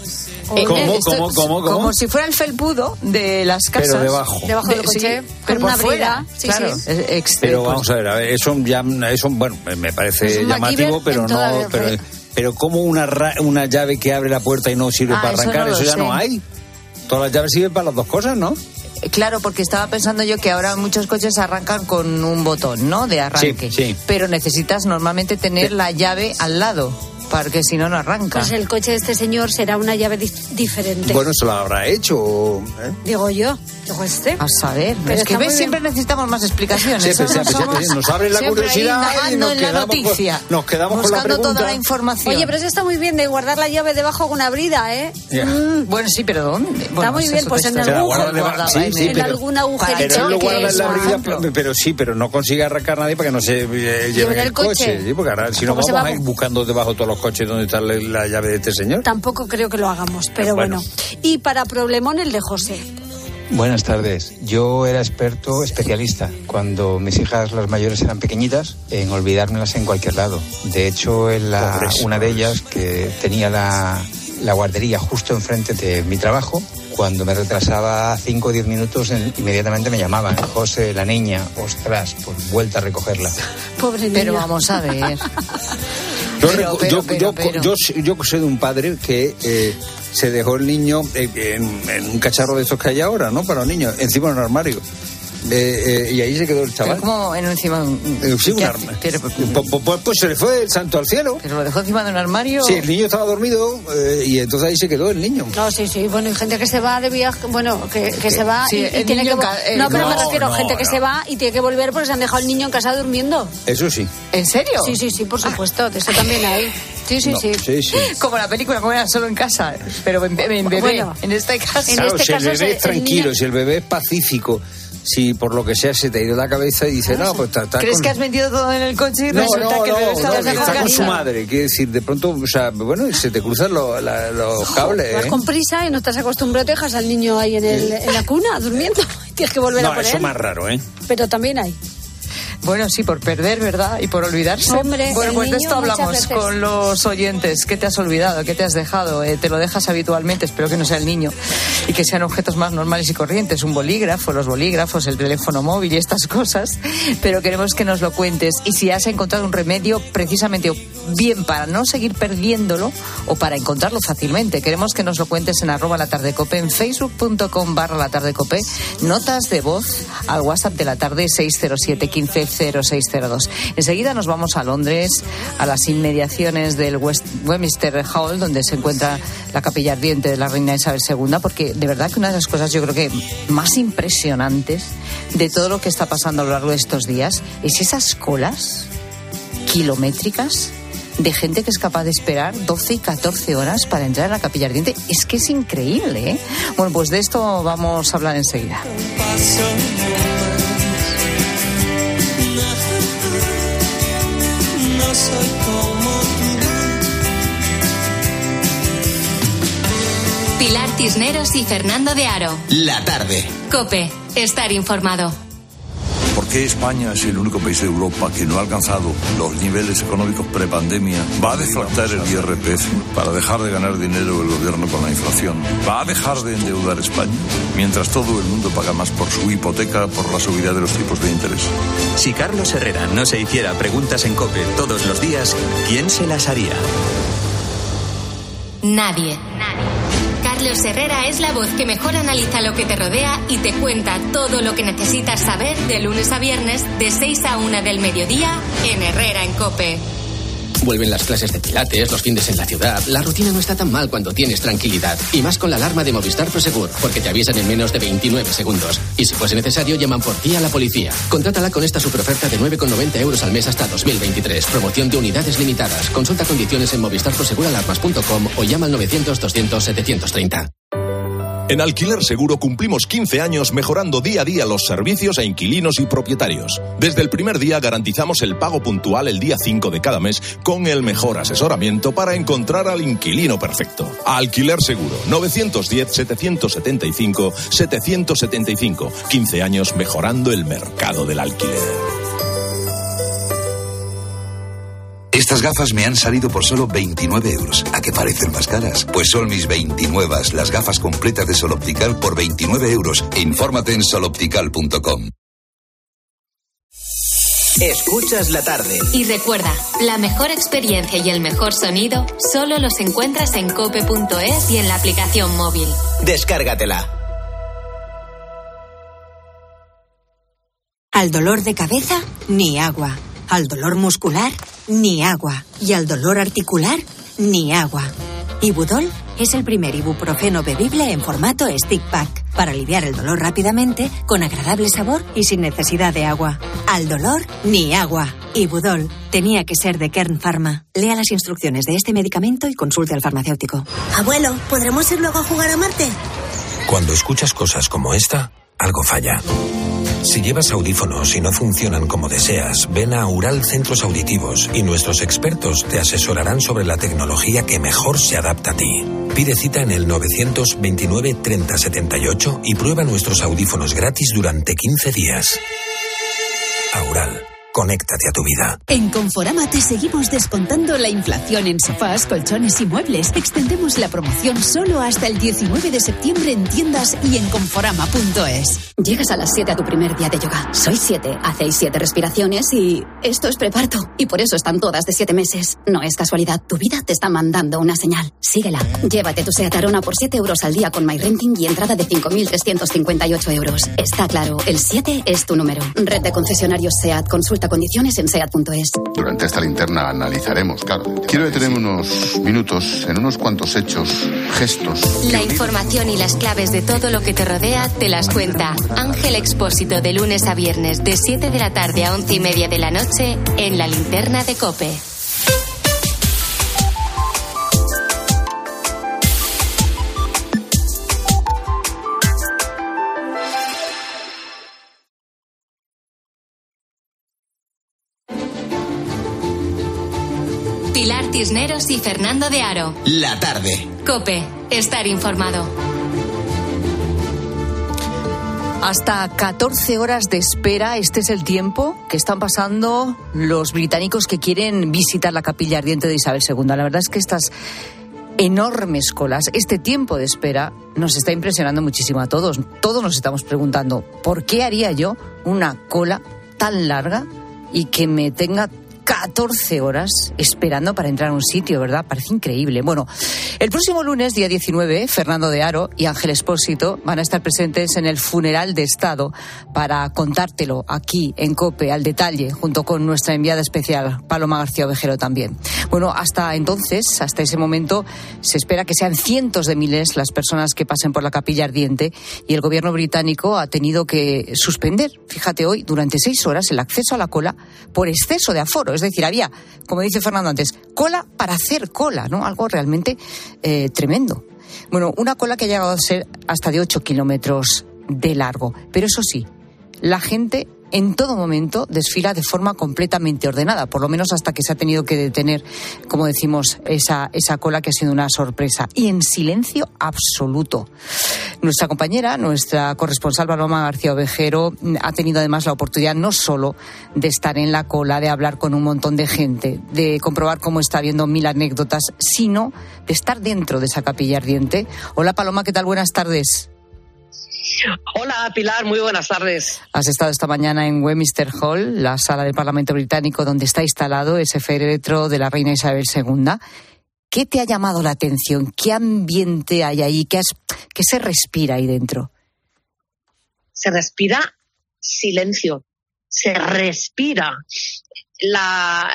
Eh, ¿Cómo, eh, esto cómo, es cómo, cómo? Como si fuera el felpudo de las casas. Pero debajo. Debajo del De- coche, sí, con pero por una fuera. brida. Sí, claro, sí. es ex- Pero pues, vamos a ver, a ver, eso ya, eso, bueno, me Es parece un llamativo, MacGyver pero en toda no, la pero, red. pero como una, ra- una llave que abre la puerta y no sirve Ah, para eso arrancar, no eso, lo ya sé. no hay. Todas las llaves sirven para las dos cosas, ¿no? Claro, porque estaba pensando yo que ahora muchos coches arrancan con un botón, ¿no? De arranque. Sí, sí. Pero necesitas normalmente tener la llave al lado, porque si no, no arranca. Pues el coche de este señor será una llave di- diferente. Bueno, se lo habrá hecho. ¿eh? Digo yo, digo este. A saber, Pero es que ves, siempre necesitamos más explicaciones. Siempre, siempre, Somos siempre. Nos abre la siempre curiosidad ahí y indagando nos en la quedamos, noticia. con, nos quedamos con la buscando pregunta. toda la información. Oye, pero eso está muy bien de guardar la llave debajo con una brida, ¿eh? Yeah. Mm. Bueno, sí, pero ¿dónde? Bueno, Está muy bien, pues en Se la algún, guarda debajo- sí, sí, en pero- algún agujerito. Pero él lo que guarda en la es, brida, por pero, pero sí, pero no consigue arrancar nadie para que no se eh, lleven el el coche. coche. ¿sí? Porque ahora, si no, Tampoco vamos se a va- ir buscando debajo de todos los coches donde está la, la llave de este señor. Tampoco creo que lo hagamos, pero Bueno. bueno. Y para problemón el de José. Buenas tardes. Yo era experto, especialista, cuando mis hijas, las mayores, eran pequeñitas, en olvidármelas en cualquier lado. De hecho, en la, Pobres, una de ellas, que tenía la, la guardería justo enfrente de mi trabajo, cuando me retrasaba cinco o diez minutos, en- inmediatamente me llamaban. José, la niña, ostras, pues vuelta a recogerla. Pobre niña. Pero vamos a ver. Yo, Pero, recu- pero, yo, pero, yo, pero. yo, yo sé de un padre que eh, se dejó el niño eh, en, en un cacharro de estos que hay ahora, ¿no? Para los niños, encima de un armario. Eh, eh, y ahí se quedó el chaval. Pero como en encima de un... Eh, sí, un ¿qué arma. hace? Pero- Pues, pues- pues se le fue el santo al cielo. ¿Pero lo dejó encima de un armario? Sí, el niño estaba dormido eh, y entonces ahí se quedó el niño. No, sí, sí. Bueno, hay gente que se va de viaje, bueno, que, que se va Sí, y, y el tiene que... niño en vo- ca- eh, no, pero me no, refiero a no, gente que no. se va y tiene que volver porque se han dejado el niño en casa durmiendo. Eso sí. ¿En serio? Sí, sí, sí, por supuesto. De eso también hay. Sí, sí, No, sí. sí, sí. Como la película, como era solo en casa, pero en, en bebé, Bueno, en este caso. en Claro, este si el caso bebé se- es tranquilo, el niño- si el bebé es pacífico, si por lo que sea se te ha ido la cabeza y dice, no, pues está, está ¿Crees con... que has vendido todo en el coche y No, resulta no, que el bebé no, estaba no, en está casa? con su madre, quiere decir, de pronto, o sea, bueno, se te cruzan los, la- los cables, Vas ¿eh? con prisa y no estás acostumbrado, te dejas al niño ahí en, el, en la cuna durmiendo. Tienes que volver a No, poner. eso más raro, ¿eh? Pero también hay. Bueno, sí, por perder, ¿verdad? Y por olvidarse. Hombre, bueno, el pues de niño esto muchas hablamos veces. con los oyentes. ¿Qué te has olvidado? ¿Qué te has dejado? Eh, ¿Te lo dejas habitualmente? Espero que no sea el niño. Y que sean objetos más normales y corrientes. Un bolígrafo, los bolígrafos, el teléfono móvil y estas cosas. Pero queremos que nos lo cuentes. Y si has encontrado un remedio precisamente bien para no seguir perdiéndolo o para encontrarlo fácilmente. Queremos que nos lo cuentes en arroba la tarde cope, en facebook.com barra la tarde cope. Notas de voz al WhatsApp de la tarde seis cero siete, quince cero seis cero dos. Enseguida nos vamos a Londres, a las inmediaciones del West, Westminster Hall, donde se encuentra la capilla ardiente de la reina Isabel segunda, porque de verdad que una de las cosas yo creo que más impresionantes de todo lo que está pasando a lo largo de estos días es esas colas kilométricas de gente que es capaz de esperar doce y catorce horas para entrar a la capilla ardiente. Es que es increíble, ¿eh? Bueno, pues de esto vamos a hablar enseguida. No soy como Pilar Cisneros y Fernando de Aro. La tarde. COPE. Estar informado. ¿Por qué España es el único país de Europa que no ha alcanzado los niveles económicos prepandemia? ¿Va a deflactar el I R P F para dejar de ganar dinero el gobierno con la inflación? ¿Va a dejar de endeudar España mientras todo el mundo paga más por su hipoteca por la subida de los tipos de interés? Si Carlos Herrera no se hiciera preguntas en COPE todos los días, ¿quién se las haría? Nadie. Carlos Herrera es la voz que mejor analiza lo que te rodea y te cuenta todo lo que necesitas saber de lunes a viernes de seis a una del mediodía en Herrera en COPE. Vuelven las clases de pilates, los fines en la ciudad. La rutina no está tan mal cuando tienes tranquilidad. Y más con la alarma de Movistar Prosegur, porque te avisan en menos de veintinueve segundos. Y si fuese necesario, llaman por ti a la policía. Contrátala con esta superoferta de nueve con noventa euros al mes hasta dos mil veintitrés. Promoción de unidades limitadas. Consulta condiciones en movistar prosegur alarmas punto com o llama al novecientos, doscientos, setecientos treinta. En Alquiler Seguro cumplimos quince años mejorando día a día los servicios a inquilinos y propietarios. Desde el primer día garantizamos el pago puntual el día cinco de cada mes con el mejor asesoramiento para encontrar al inquilino perfecto. Alquiler Seguro, novecientos diez, setecientos setenta y cinco, setecientos setenta y cinco. quince años mejorando el mercado del alquiler. Estas gafas me han salido por solo veintinueve euros. ¿A qué parecen más caras? Pues son mis veintinueve, las gafas completas de Sol Optical por veintinueve euros. Infórmate en sol optical punto com. Escuchas la tarde. Y recuerda, la mejor experiencia y el mejor sonido solo los encuentras en cope punto es y en la aplicación móvil. Descárgatela. Al dolor de cabeza, ni agua. Al dolor muscular, ni agua. Y al dolor articular, ni agua. Ibudol es el primer ibuprofeno bebible en formato stick pack para aliviar el dolor rápidamente, con agradable sabor y sin necesidad de agua. Al dolor, ni agua. Ibudol tenía que ser de Kern Pharma. Lea las instrucciones de este medicamento y consulte al farmacéutico. Abuelo, ¿podremos ir luego a jugar a Marte? Cuando escuchas cosas como esta, algo falla. Si llevas audífonos y no funcionan como deseas, ven a Aural Centros Auditivos y nuestros expertos te asesorarán sobre la tecnología que mejor se adapta a ti. Pide cita en el novecientos veintinueve treinta setenta y ocho y prueba nuestros audífonos gratis durante quince días. Aural. Conéctate a tu vida. En Conforama te seguimos descontando la inflación en sofás, colchones y muebles. Extendemos la promoción solo hasta el diecinueve de septiembre en tiendas y en conforama punto es. Llegas a las siete a tu primer día de yoga. Sois siete, hacéis siete respiraciones y esto es preparto. Y por eso están todas de siete meses. No es casualidad, tu vida te está mandando una señal. Síguela. Llévate tu Seat Arona por siete euros al día con MyRenting y entrada de cinco mil trescientos cincuenta y ocho euros. Está claro, el siete es tu número. Red de concesionarios Seat. Consulta condiciones en seat punto es. Durante esta linterna analizaremos, claro. Quiero detenerme unos minutos en unos cuantos hechos, gestos. La información y las claves de todo lo que te rodea te las cuenta Ángel Expósito de lunes a viernes de siete de la tarde a once y media de la noche en la linterna de COPE. Pilar Cisneros y Fernando de Aro. La tarde. COPE. Estar informado. Hasta catorce horas de espera, este es el tiempo que están pasando los británicos que quieren visitar la capilla ardiente de Isabel segunda. La verdad es que estas enormes colas, este tiempo de espera, nos está impresionando muchísimo a todos. Todos nos estamos preguntando, ¿por qué haría yo una cola tan larga y que me tenga catorce horas esperando para entrar a un sitio, ¿verdad? Parece increíble. Bueno, el próximo lunes, día diecinueve, Fernando de Aro y Ángel Expósito van a estar presentes en el funeral de Estado para contártelo aquí en COPE al detalle, junto con nuestra enviada especial, Paloma García Ovejero también. Bueno, hasta entonces, hasta ese momento, se espera que sean cientos de miles las personas que pasen por la capilla ardiente y el gobierno británico ha tenido que suspender, fíjate hoy, durante seis horas el acceso a la cola por exceso de aforo. Es decir, había, como dice Fernando antes, cola para hacer cola, ¿no? Algo realmente eh, tremendo. Bueno, una cola que ha llegado a ser hasta de ocho kilómetros de largo. Pero eso sí, la gente en todo momento desfila de forma completamente ordenada, por lo menos hasta que se ha tenido que detener, como decimos, esa, esa cola que ha sido una sorpresa. Y en silencio absoluto. Nuestra compañera, nuestra corresponsal Paloma García Ovejero, ha tenido además la oportunidad no solo de estar en la cola, de hablar con un montón de gente, de comprobar cómo está habiendo mil anécdotas, sino de estar dentro de esa capilla ardiente. Hola Paloma, ¿qué tal? Buenas tardes. Hola Pilar, muy buenas tardes. Has estado esta mañana en Westminster Hall, la sala del Parlamento Británico donde está instalado ese féretro de la reina Isabel segunda. ¿Qué te ha llamado la atención? ¿Qué ambiente hay ahí? ¿Qué, has, qué se respira ahí dentro? Se respira silencio, se respira la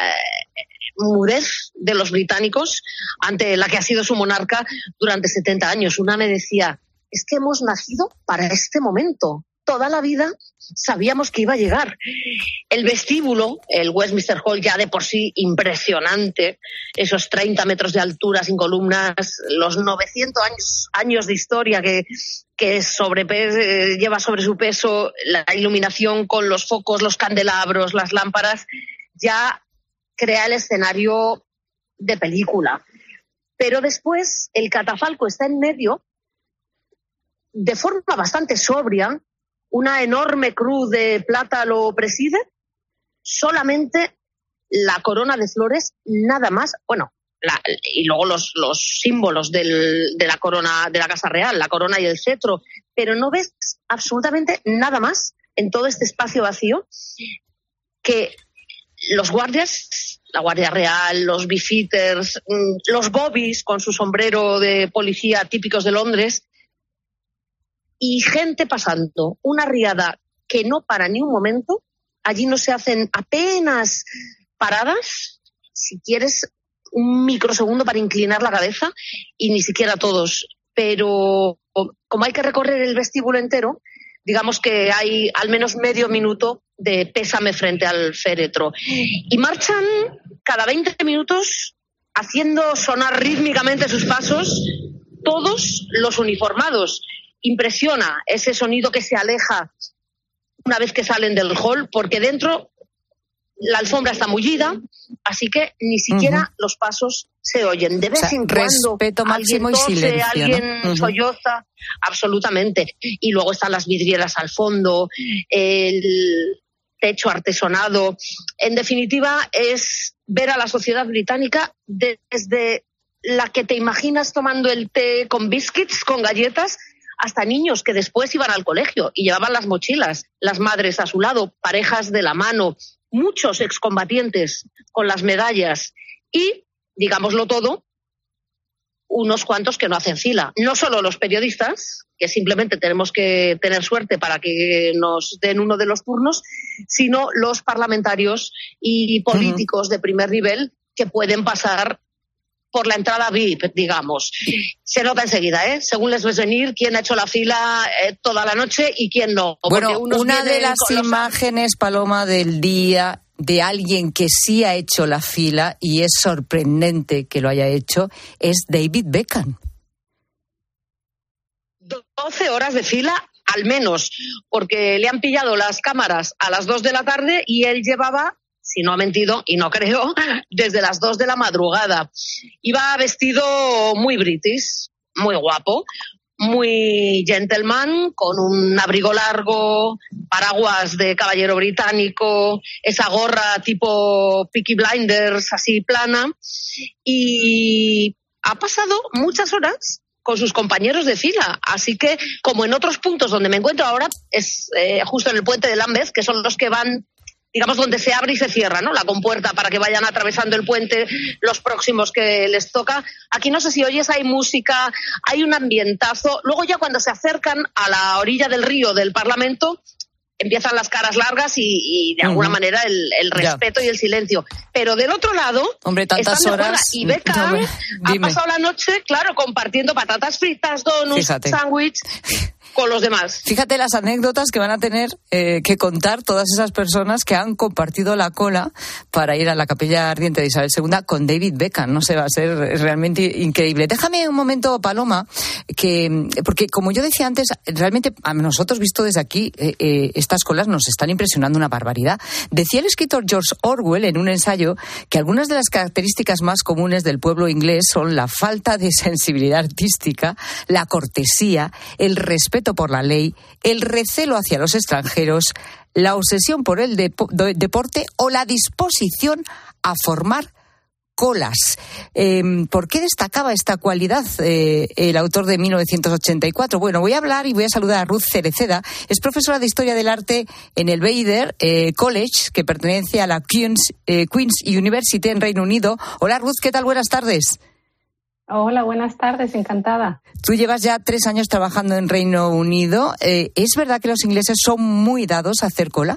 mudez de los británicos ante la que ha sido su monarca durante setenta años. Una me decía, es que hemos nacido para este momento. Toda la vida sabíamos que iba a llegar. El vestíbulo, el Westminster Hall, ya de por sí impresionante, esos treinta metros de altura sin columnas, los novecientos años, años de historia que, que sobre, eh, lleva sobre su peso, la iluminación con los focos, los candelabros, las lámparas, ya crea el escenario de película. Pero después el catafalco está en medio, de forma bastante sobria, una enorme cruz de plata lo preside, solamente la corona de flores, nada más, bueno, la, y luego los, los símbolos del, de la corona, de la Casa Real, la corona y el cetro, pero no ves absolutamente nada más en todo este espacio vacío que los guardias, la Guardia Real, los beefeaters, los bobbies con su sombrero de policía típicos de Londres, y gente pasando, una riada que no para ni un momento allí no se hacen apenas paradas, si quieres un microsegundo para inclinar la cabeza, y ni siquiera todos. Pero como hay que recorrer el vestíbulo entero, digamos que hay al menos medio minuto de pésame frente al féretro. Y marchan cada veinte minutos haciendo sonar rítmicamente sus pasos todos los uniformados. Impresiona ese sonido que se aleja una vez que salen del hall, porque dentro la alfombra está mullida, así que ni siquiera uh-huh. los pasos se oyen. De vez o sea, en cuando respeto máximo alguien tose, y silencio, alguien ¿no? uh-huh. solloza, absolutamente. Y luego están las vidrieras al fondo, el techo artesonado. En definitiva, es ver a la sociedad británica desde la que te imaginas tomando el té con biscuits, con galletas, hasta niños que después iban al colegio y llevaban las mochilas, las madres a su lado, parejas de la mano, muchos excombatientes con las medallas y, digámoslo todo, unos cuantos que no hacen fila. No solo los periodistas, que simplemente tenemos que tener suerte para que nos den uno de los turnos, sino los parlamentarios y políticos uh-huh. de primer nivel que pueden pasar por la entrada V I P, digamos. Se nota enseguida, ¿eh? Según les ves venir, quién ha hecho la fila eh, toda la noche y quién no. Bueno, una de las imágenes, Paloma, del día de alguien que sí ha hecho la fila, y es sorprendente que lo haya hecho, es David Beckham. doce horas de fila al menos, porque le han pillado las cámaras a las dos de la tarde y él llevaba, si no ha mentido, y no creo, desde las dos de la madrugada. Iba vestido muy british, muy guapo, muy gentleman, con un abrigo largo, paraguas de caballero británico, esa gorra tipo Peaky Blinders, así plana, y ha pasado muchas horas con sus compañeros de fila. Así que, como en otros puntos donde me encuentro ahora, es eh, justo en el puente de Lambeth, que son los que van, digamos, donde se abre y se cierra, ¿no? La compuerta para que vayan atravesando el puente los próximos que les toca. Aquí no sé si oyes, hay música, hay un ambientazo. Luego ya cuando se acercan a la orilla del río del Parlamento, empiezan las caras largas y, y de alguna uh-huh. manera el, el respeto ya. Y el silencio. Pero del otro lado, hombre, tantas horas. Y Beckham no, ha pasado la noche, claro, compartiendo patatas fritas, donuts, sándwich con los demás. Fíjate las anécdotas que van a tener eh, que contar todas esas personas que han compartido la cola para ir a la capilla ardiente de Isabel segunda con David Beckham. No sé, va a ser realmente increíble. Déjame un momento, Paloma, que porque como yo decía antes, realmente a nosotros visto desde aquí, eh, eh, estas colas nos están impresionando una barbaridad. Decía el escritor George Orwell en un ensayo que algunas de las características más comunes del pueblo inglés son la falta de sensibilidad artística, la cortesía, el respeto por la ley, el recelo hacia los extranjeros, la obsesión por el depo- de- deporte o la disposición a formar colas. Eh, ¿Por qué destacaba esta cualidad eh, el autor de mil novecientos ochenta y cuatro? Bueno, voy a hablar y voy a saludar a Ruth Cereceda. Es profesora de Historia del Arte en el Bader eh, College, que pertenece a la Queen's, eh, Queen's University en Reino Unido. Hola, Ruth, ¿qué tal? Buenas tardes. Hola, buenas tardes, encantada. Tú llevas ya tres años trabajando en Reino Unido. Eh, ¿Es verdad que los ingleses son muy dados a hacer cola?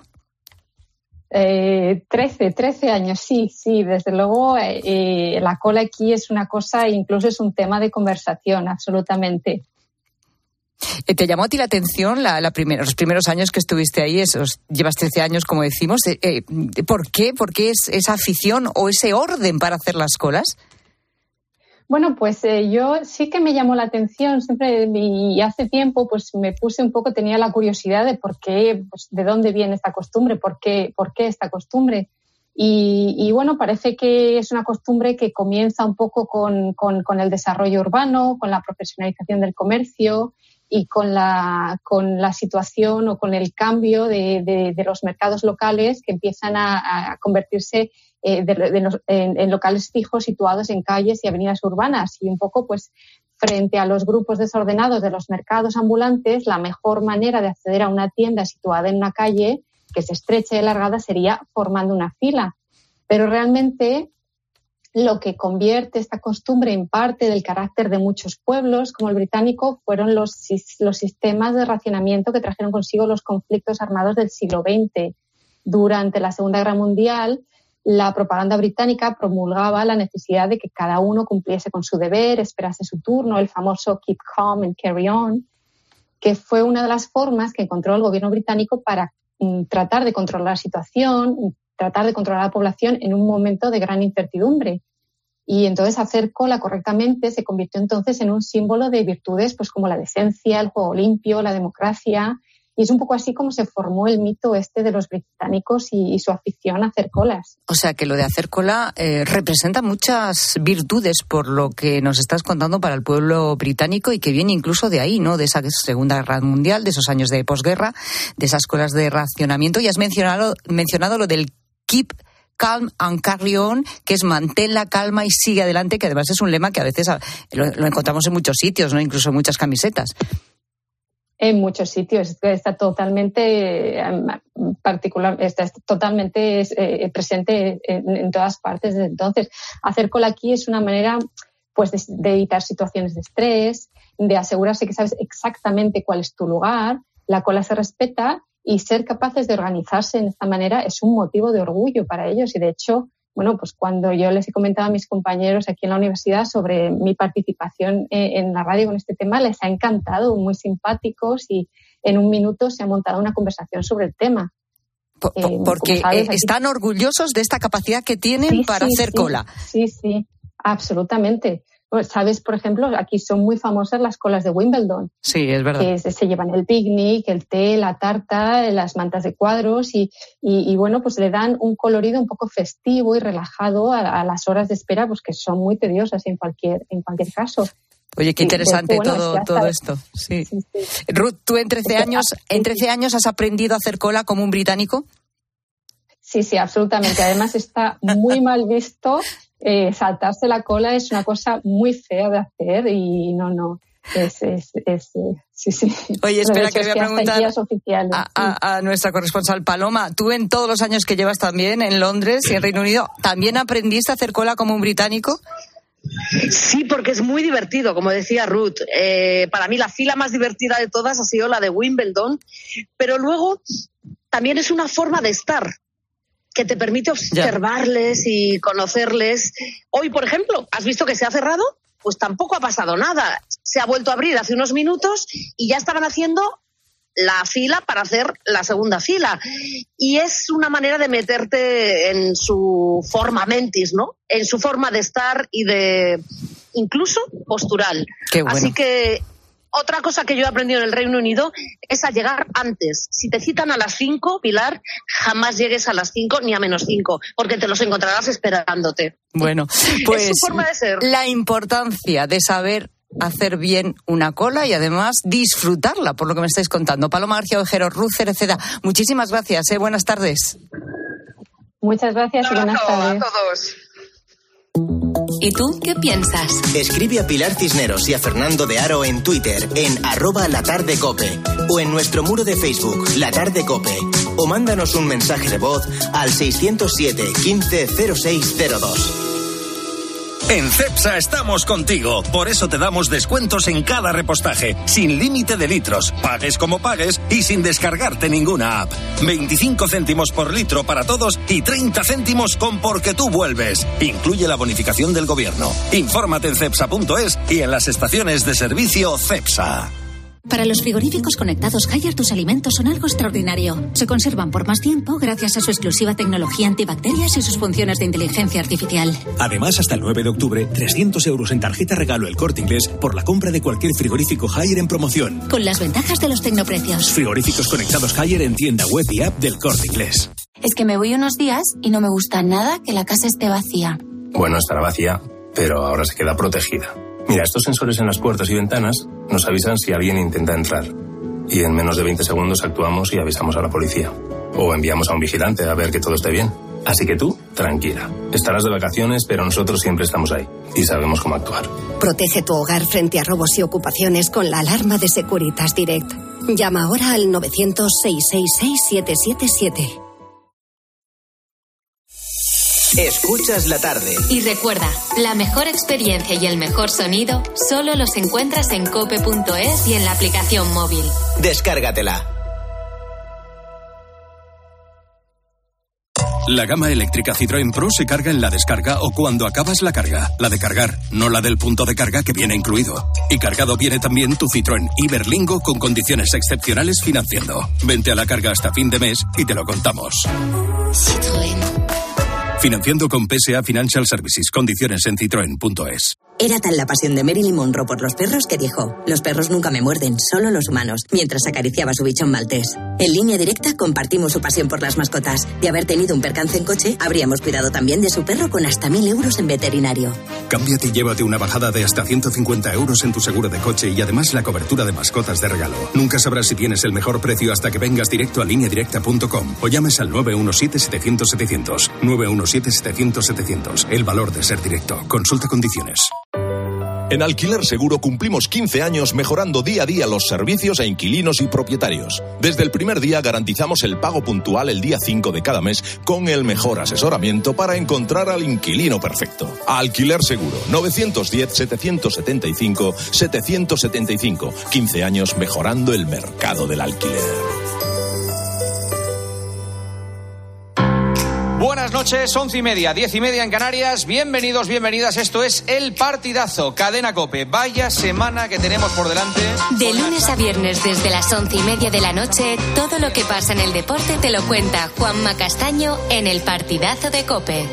Eh, trece, trece años, sí, sí, desde luego eh, eh, la cola aquí es una cosa, incluso es un tema de conversación, absolutamente. Eh, ¿Te llamó a ti la atención la, la primera, los primeros años que estuviste ahí? Esos, llevas trece años, como decimos. Eh, eh, ¿Por qué? ¿Por qué es esa afición o ese orden para hacer las colas? Bueno, pues eh, yo sí que me llamó la atención siempre y hace tiempo pues me puse un poco, tenía la curiosidad de por qué, pues de dónde viene esta costumbre, por qué, por qué esta costumbre. Y, y bueno, parece que es una costumbre que comienza un poco con, con, con el desarrollo urbano, con la profesionalización del comercio y con la, con la situación o con el cambio de, de, de los mercados locales que empiezan a, a convertirse eh, de, de los, en, en locales fijos situados en calles y avenidas urbanas. Y un poco, pues, frente a los grupos desordenados de los mercados ambulantes, la mejor manera de acceder a una tienda situada en una calle que es estrecha y alargada sería formando una fila. Pero realmente lo que convierte esta costumbre en parte del carácter de muchos pueblos, como el británico, fueron los, los sistemas de racionamiento que trajeron consigo los conflictos armados del siglo veinte. Durante la Segunda Guerra Mundial, la propaganda británica promulgaba la necesidad de que cada uno cumpliese con su deber, esperase su turno, el famoso keep calm and carry on, que fue una de las formas que encontró el gobierno británico para mm, tratar de controlar la situación, tratar de controlar a la población en un momento de gran incertidumbre. Y entonces hacer cola correctamente se convirtió entonces en un símbolo de virtudes pues como la decencia, el juego limpio, la democracia. Y es un poco así como se formó el mito este de los británicos y, y su afición a hacer colas. O sea que lo de hacer cola eh, representa muchas virtudes por lo que nos estás contando para el pueblo británico y que viene incluso de ahí, ¿no? De esa Segunda Guerra Mundial, de esos años de posguerra, de esas colas de racionamiento. Y has mencionado, mencionado lo del keep calm and carry on, que es mantén la calma y sigue adelante, que además es un lema que a veces lo, lo encontramos en muchos sitios, ¿no? Incluso en muchas camisetas. En muchos sitios, está totalmente particular, está totalmente eh, presente en, en todas partes desde entonces. Hacer cola aquí es una manera pues de, de evitar situaciones de estrés, de asegurarse que sabes exactamente cuál es tu lugar, la cola se respeta y ser capaces de organizarse en esta manera es un motivo de orgullo para ellos. Y de hecho, bueno, pues cuando yo les he comentado a mis compañeros aquí en la universidad sobre mi participación en la radio con este tema, les ha encantado, muy simpáticos, y en un minuto se ha montado una conversación sobre el tema. Por, eh, porque sabes, aquí están orgullosos de esta capacidad que tienen sí, para sí, hacer sí, cola. Sí, sí, absolutamente. Pues, sabes, por ejemplo, aquí son muy famosas las colas de Wimbledon. Sí, es verdad. Que se llevan el picnic, el té, la tarta, las mantas de cuadros y, y, y bueno, pues le dan un colorido un poco festivo y relajado a, a las horas de espera, pues que son muy tediosas en cualquier, en cualquier caso. Oye, qué interesante bueno, todo, ya todo esto. Sí. Sí, sí. Ruth, ¿tú en trece años, en trece años has aprendido a hacer cola como un británico? Sí, sí, absolutamente. Además está muy mal visto. Eh, saltarse la cola es una cosa muy fea de hacer y no, no, es, es, es, sí, sí. Oye, espera, que voy a preguntar a, a, a nuestra corresponsal Paloma. Tú en todos los años que llevas también en Londres y en Reino Unido, ¿también aprendiste a hacer cola como un británico? Sí, porque es muy divertido, como decía Ruth. Eh, para mí la fila más divertida de todas ha sido la de Wimbledon, pero luego también es una forma de estar que te permite observarles ya. y conocerles. Hoy, por ejemplo, ¿has visto que se ha cerrado? Pues tampoco ha pasado nada. Se ha vuelto a abrir hace unos minutos y ya estaban haciendo la fila para hacer la segunda fila. Y es una manera de meterte en su forma mentis, ¿no? En su forma de estar y de incluso postural. Qué bueno. Así que otra cosa que yo he aprendido en el Reino Unido es a llegar antes. Si te citan a las cinco, Pilar, jamás llegues a las cinco ni a menos cinco, porque te los encontrarás esperándote. Bueno, pues es su forma de ser. La importancia de saber hacer bien una cola y además disfrutarla, por lo que me estáis contando. Paloma García Ovejero, Ruth Cereceda, muchísimas gracias, ¿eh? Buenas tardes. Muchas gracias y buenas tardes. A todos. ¿Y tú qué piensas? Escribe a Pilar Cisneros y a Fernando de Aro en Twitter, en arroba latardecope, o en nuestro muro de Facebook, La Tarde Cope, o mándanos un mensaje de voz al seiscientos siete, quince, cero seis cero dos. En Cepsa estamos contigo, por eso te damos descuentos en cada repostaje, sin límite de litros, pagues como pagues y sin descargarte ninguna app. veinticinco céntimos por litro para todos y treinta céntimos con Porque tú vuelves. Incluye la bonificación del gobierno. Infórmate en cepsa punto es y en las estaciones de servicio Cepsa. Para los frigoríficos conectados Haier, tus alimentos son algo extraordinario. Se conservan por más tiempo gracias a su exclusiva tecnología antibacterias y sus funciones de inteligencia artificial. Además, hasta el nueve de octubre, trescientos euros en tarjeta regalo El Corte Inglés por la compra de cualquier frigorífico Haier en promoción. Con las ventajas de los tecnoprecios. Frigoríficos conectados Haier en tienda web y app del Corte Inglés. Es que me voy unos días y no me gusta nada que la casa esté vacía. Bueno, estará vacía, pero ahora se queda protegida. Mira, estos sensores en las puertas y ventanas nos avisan si alguien intenta entrar. Y en menos de veinte segundos actuamos y avisamos a la policía. O enviamos a un vigilante a ver que todo esté bien. Así que tú, tranquila. Estarás de vacaciones, pero nosotros siempre estamos ahí. Y sabemos cómo actuar. Protege tu hogar frente a robos y ocupaciones con la alarma de Securitas Direct. Llama ahora al novecientos, seiscientos sesenta y seis, siete siete siete. Escuchas la tarde. Y recuerda, la mejor experiencia y el mejor sonido solo los encuentras en cope punto es y en la aplicación móvil. Descárgatela. La gama eléctrica Citroën Pro se carga en la descarga o cuando acabas la carga. La de cargar, no la del punto de carga que viene incluido. Y cargado viene también tu Citroën Iberlingo con condiciones excepcionales financiando. Vente a la carga hasta fin de mes y te lo contamos. Citroën. Financiando con P S A Financial Services. Condiciones en citroen punto es. Era tal la pasión de Marilyn Monroe por los perros que dijo: los perros nunca me muerden, solo los humanos, mientras acariciaba su bichón maltés. En Línea Directa compartimos su pasión por las mascotas. De haber tenido un percance en coche, habríamos cuidado también de su perro con hasta mil euros en veterinario. Cámbiate y llévate una bajada de hasta ciento cincuenta euros en tu seguro de coche y además la cobertura de mascotas de regalo. Nunca sabrás si tienes el mejor precio hasta que vengas directo a línea directa punto com o llames al nueve uno siete setecientos setecientos. nueve uno siete setecientos setecientos. El valor de ser directo. Consulta condiciones. En Alquiler Seguro cumplimos quince años mejorando día a día los servicios a inquilinos y propietarios. Desde el primer día garantizamos el pago puntual el día cinco de cada mes con el mejor asesoramiento para encontrar al inquilino perfecto. Alquiler Seguro, nueve uno cero, setecientos setenta y cinco, setecientos setenta y cinco. quince años mejorando el mercado del alquiler. Buenas noches, once y media, diez y media en Canarias. Bienvenidos, bienvenidas. Esto es El Partidazo, Cadena COPE. Vaya semana que tenemos por delante. De lunes a viernes desde las once y media de la noche, todo lo que pasa en el deporte te lo cuenta Juanma Castaño en El Partidazo de COPE.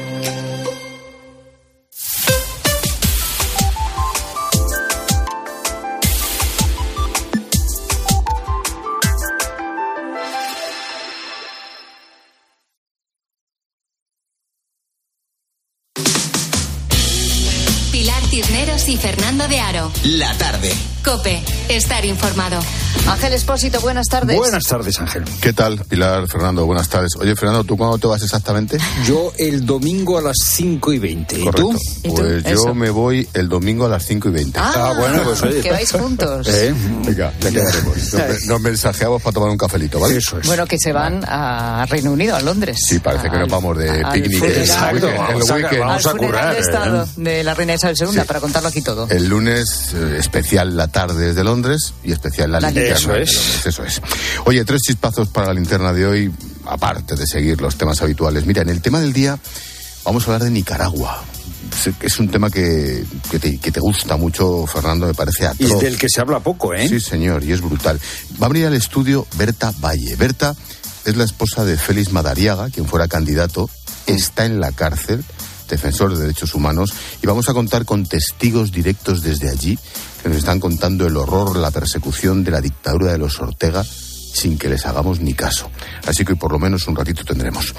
Cisneros y Fernando de Aro. La tarde. COPE. Estar informado. Ángel Expósito, buenas tardes. Buenas tardes, Ángel. ¿Qué tal, Pilar, Fernando? Buenas tardes. Oye, Fernando, ¿tú cuándo te vas exactamente? Yo el domingo a las cinco y veinte. ¿Y Correcto. tú? Pues ¿Y tú? yo me voy el domingo a las cinco y veinte. Ah, ah bueno, pues oye. Que vais juntos. ¿Eh? Venga, ya quedaremos. Nos, nos mensajeamos para tomar un cafelito, ¿vale? Eso es. Bueno, que se van a Reino Unido, a Londres. Sí, parece a, que nos vamos de picnic. Exacto, vamos, el a, vamos a currar. El Estado de la reina Isabel segunda, sí. Para contarlo aquí todo. El lunes, eh, especial la tarde desde Londres y especial la, la linterna. Eso es. Londres, eso es. Oye, tres chispazos para la linterna de hoy, aparte de seguir los temas habituales. Mira, en el tema del día vamos a hablar de Nicaragua. Es un tema que, que, te, que te gusta mucho, Fernando, me parece atroz. Y del que se habla poco, ¿eh? Sí, señor, y es brutal. Va a venir al estudio Berta Valle. Berta es la esposa de Félix Madariaga, quien fuera candidato, está en la cárcel, defensor de derechos humanos, y vamos a contar con testigos directos desde allí, que nos están contando el horror, la persecución de la dictadura de los Ortega, sin que les hagamos ni caso. Así que por lo menos un ratito tendremos.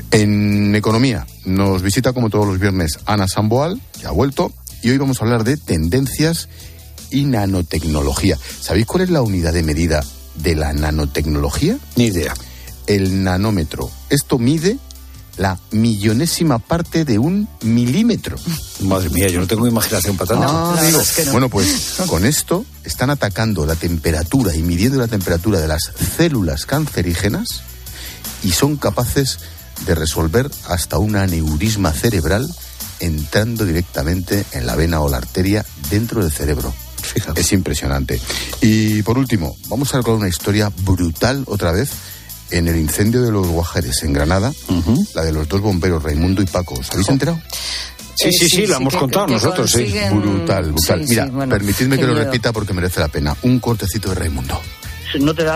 En economía nos visita como todos los viernes Ana Samboal, que ha vuelto, y hoy vamos a hablar de tendencias y nanotecnología. ¿Sabéis cuál es la unidad de medida de la nanotecnología? Ni idea. El nanómetro. Esto mide la millonésima parte de un milímetro. Madre mía, yo no tengo imaginación para tanto. No, digo, es que no. Bueno, pues con esto están atacando la temperatura y midiendo la temperatura de las células cancerígenas y son capaces de resolver hasta un aneurisma cerebral entrando directamente en la vena o la arteria dentro del cerebro. Fíjate. Es impresionante. Y por último, vamos a recordar una historia brutal otra vez. En el incendio de los Guajeres en Granada, uh-huh. La de los dos bomberos, Raimundo y Paco. ¿Os habéis enterado? Sí, sí, sí, sí, lo sí, hemos que, contado que nosotros, consiguen... sí. Brutal, brutal. Sí, Mira, sí, bueno, permitidme que lo miedo. repita porque merece la pena. Un cortecito de Raimundo. No te da.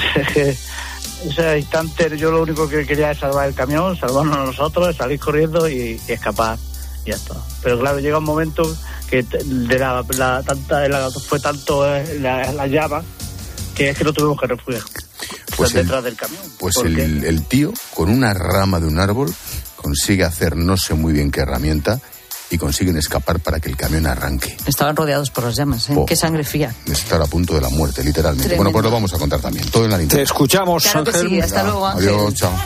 Ese instante yo lo único que quería es salvar el camión, salvarnos a nosotros, salir corriendo y, y escapar. Y ya está. Pero claro, llega un momento que de la, la, tanta, la, fue tanto la, la llama que es que no tuvimos que refugiar. Pues detrás el, del camión. Pues el, el tío, con una rama de un árbol, consigue hacer no sé muy bien qué herramienta y consiguen escapar para que el camión arranque. Estaban rodeados por las llamas, ¿eh? Oh, qué sangre fría. Estar a punto de la muerte, literalmente. Tremendo. Bueno, pues lo vamos a contar también, todo en la linterna. Te escuchamos, claro Ángel. Que sí, hasta ya, luego, Ángel. Adiós, chao.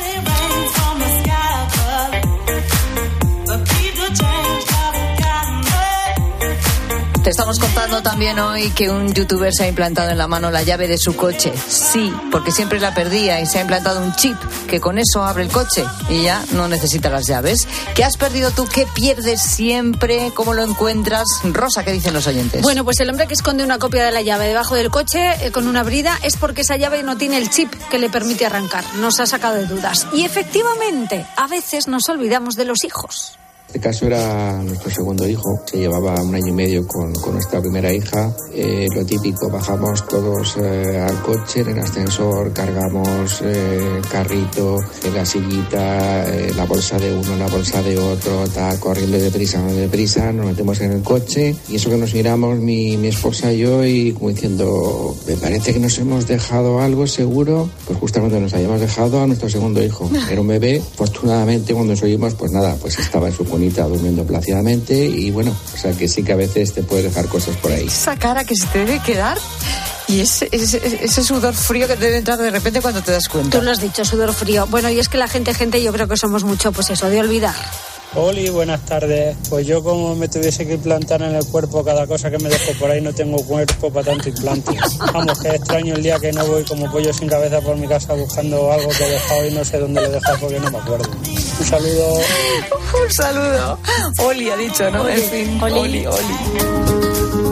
Te estamos contando también hoy que un youtuber se ha implantado en la mano la llave de su coche. Sí, porque siempre la perdía y se ha implantado un chip que con eso abre el coche y ya no necesita las llaves. ¿Qué has perdido tú? ¿Qué pierdes siempre? ¿Cómo lo encuentras? Rosa, ¿qué dicen los oyentes? Bueno, pues el hombre que esconde una copia de la llave debajo del coche eh, con una brida es porque esa llave no tiene el chip que le permite arrancar. Nos ha sacado de dudas. Y efectivamente, a veces nos olvidamos de los hijos. Este caso era nuestro segundo hijo, se llevaba un año y medio con, con nuestra primera hija. Eh, lo típico, bajamos todos eh, al coche, en el ascensor, cargamos eh, carrito, la sillita, eh, la bolsa de uno, la bolsa de otro, tal, corriendo deprisa, no deprisa, nos metemos en el coche y eso que nos miramos mi, mi esposa y yo y como diciendo, me parece que nos hemos dejado algo seguro, pues justamente nos habíamos dejado a nuestro segundo hijo. Era un bebé, afortunadamente cuando nos oímos, pues nada, pues estaba en su cunita durmiendo plácidamente y bueno, o sea que sí que a veces te puedes dejar cosas por ahí. Esa cara que se te debe quedar y ese, ese, ese sudor frío que te debe entrar de repente cuando te das cuenta. Tú lo has dicho, sudor frío. Bueno, y es que la gente, gente, yo creo que somos mucho, pues eso, de olvidar. Oli, buenas tardes. Pues yo como me tuviese que implantar en el cuerpo cada cosa que me dejo por ahí, no tengo cuerpo para tanto implante. Vamos, que extraño el día que no voy como pollo sin cabeza por mi casa buscando algo que he dejado y no sé dónde lo he dejado porque no me acuerdo. Un saludo. Un saludo. Oli ha dicho, ¿no? Oli, en fin, Oli. Oli, Oli.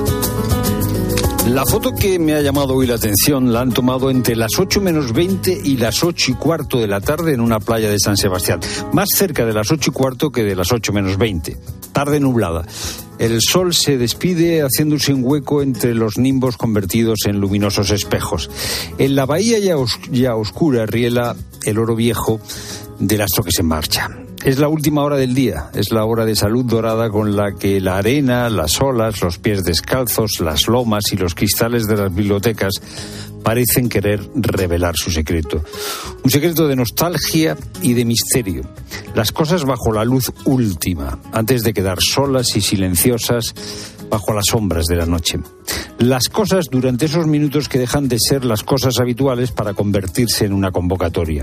La foto que me ha llamado hoy la atención la han tomado entre las ocho menos veinte y las ocho y cuarto de la tarde en una playa de San Sebastián. Más cerca de las ocho y cuarto que de las ocho menos veinte. Tarde nublada. El sol se despide haciéndose un hueco entre los nimbos convertidos en luminosos espejos. En la bahía ya, os, ya oscura riela el oro viejo del astro que se marcha. Es la última hora del día, es la hora de salud dorada con la que la arena, las olas, los pies descalzos, las lomas y los cristales de las bibliotecas parecen querer revelar su secreto. Un secreto de nostalgia y de misterio. Las cosas bajo la luz última, antes de quedar solas y silenciosas bajo las sombras de la noche. Las cosas durante esos minutos que dejan de ser las cosas habituales para convertirse en una convocatoria.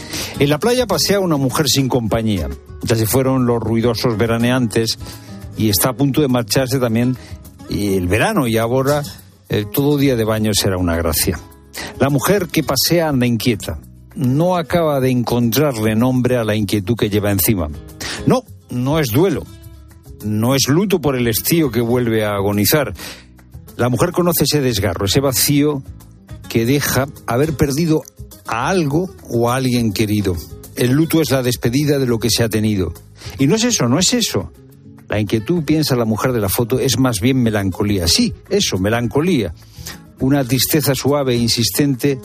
En la playa pasea una mujer sin compañía. Ya se fueron los ruidosos veraneantes y está a punto de marcharse también el verano y ahora eh, todo día de baño será una gracia. La mujer que pasea anda inquieta. No acaba de encontrarle nombre a la inquietud que lleva encima. No, no es duelo. No es luto por el estío que vuelve a agonizar. La mujer conoce ese desgarro, ese vacío que deja haber perdido a algo o a alguien querido. El luto es la despedida de lo que se ha tenido. Y no es eso, no es eso. La inquietud, piensa la mujer de la foto, es más bien melancolía. Sí, eso, melancolía. Una tristeza suave e insistente,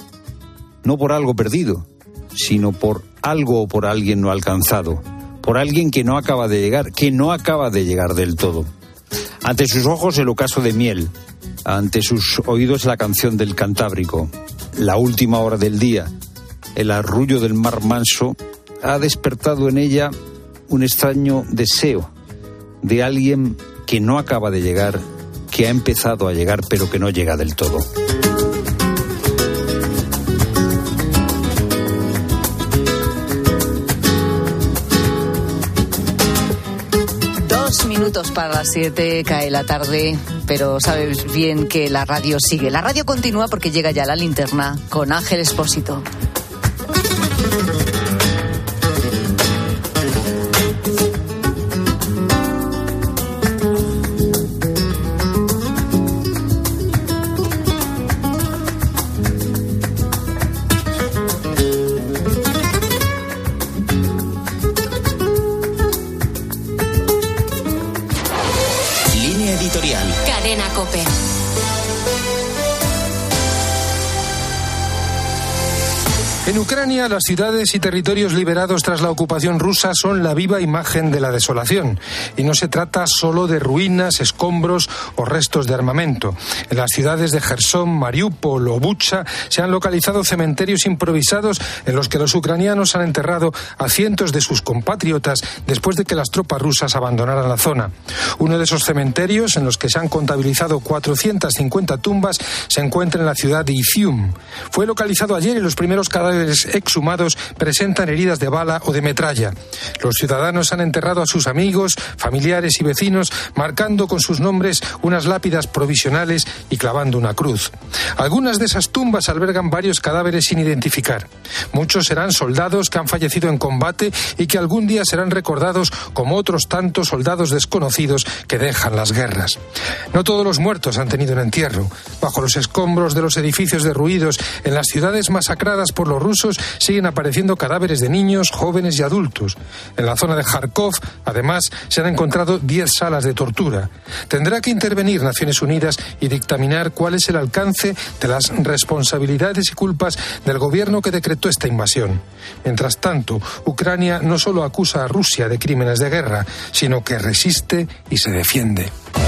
no por algo perdido, sino por algo o por alguien no alcanzado. Por alguien que no acaba de llegar, que no acaba de llegar del todo. Ante sus ojos el ocaso de miel, ante sus oídos la canción del Cantábrico. La última hora del día, el arrullo del mar manso, ha despertado en ella un extraño deseo de alguien que no acaba de llegar, que ha empezado a llegar pero que no llega del todo. Dos minutos para las siete, cae la tarde, pero sabes bien que la radio sigue. La radio continúa porque llega ya la linterna con Ángel Expósito. Cadena COPE. En Ucrania, las ciudades y territorios liberados tras la ocupación rusa son la viva imagen de la desolación. Y no se trata solo de ruinas, escombros o restos de armamento. En las ciudades de Jersón, Mariupol o Bucha se han localizado cementerios improvisados en los que los ucranianos han enterrado a cientos de sus compatriotas después de que las tropas rusas abandonaran la zona. Uno de esos cementerios, en los que se han contabilizado cuatrocientas cincuenta tumbas, se encuentra en la ciudad de Izium. Fue localizado ayer y los primeros cadáveres cadáveres exhumados presentan heridas de bala o de metralla. Los ciudadanos han enterrado a sus amigos, familiares y vecinos, marcando con sus nombres unas lápidas provisionales y clavando una cruz. Algunas de esas tumbas albergan varios cadáveres sin identificar. Muchos serán soldados que han fallecido en combate y que algún día serán recordados como otros tantos soldados desconocidos que dejan las guerras. No todos los muertos han tenido un entierro. Bajo los escombros de los edificios derruidos en las ciudades masacradas por los rusos siguen apareciendo cadáveres de niños, jóvenes y adultos. En la zona de Kharkov, además, se han encontrado diez salas de tortura. Tendrá que intervenir Naciones Unidas y dictaminar cuál es el alcance de las responsabilidades y culpas del gobierno que decretó esta invasión. Mientras tanto, Ucrania no solo acusa a Rusia de crímenes de guerra, sino que resiste y se defiende.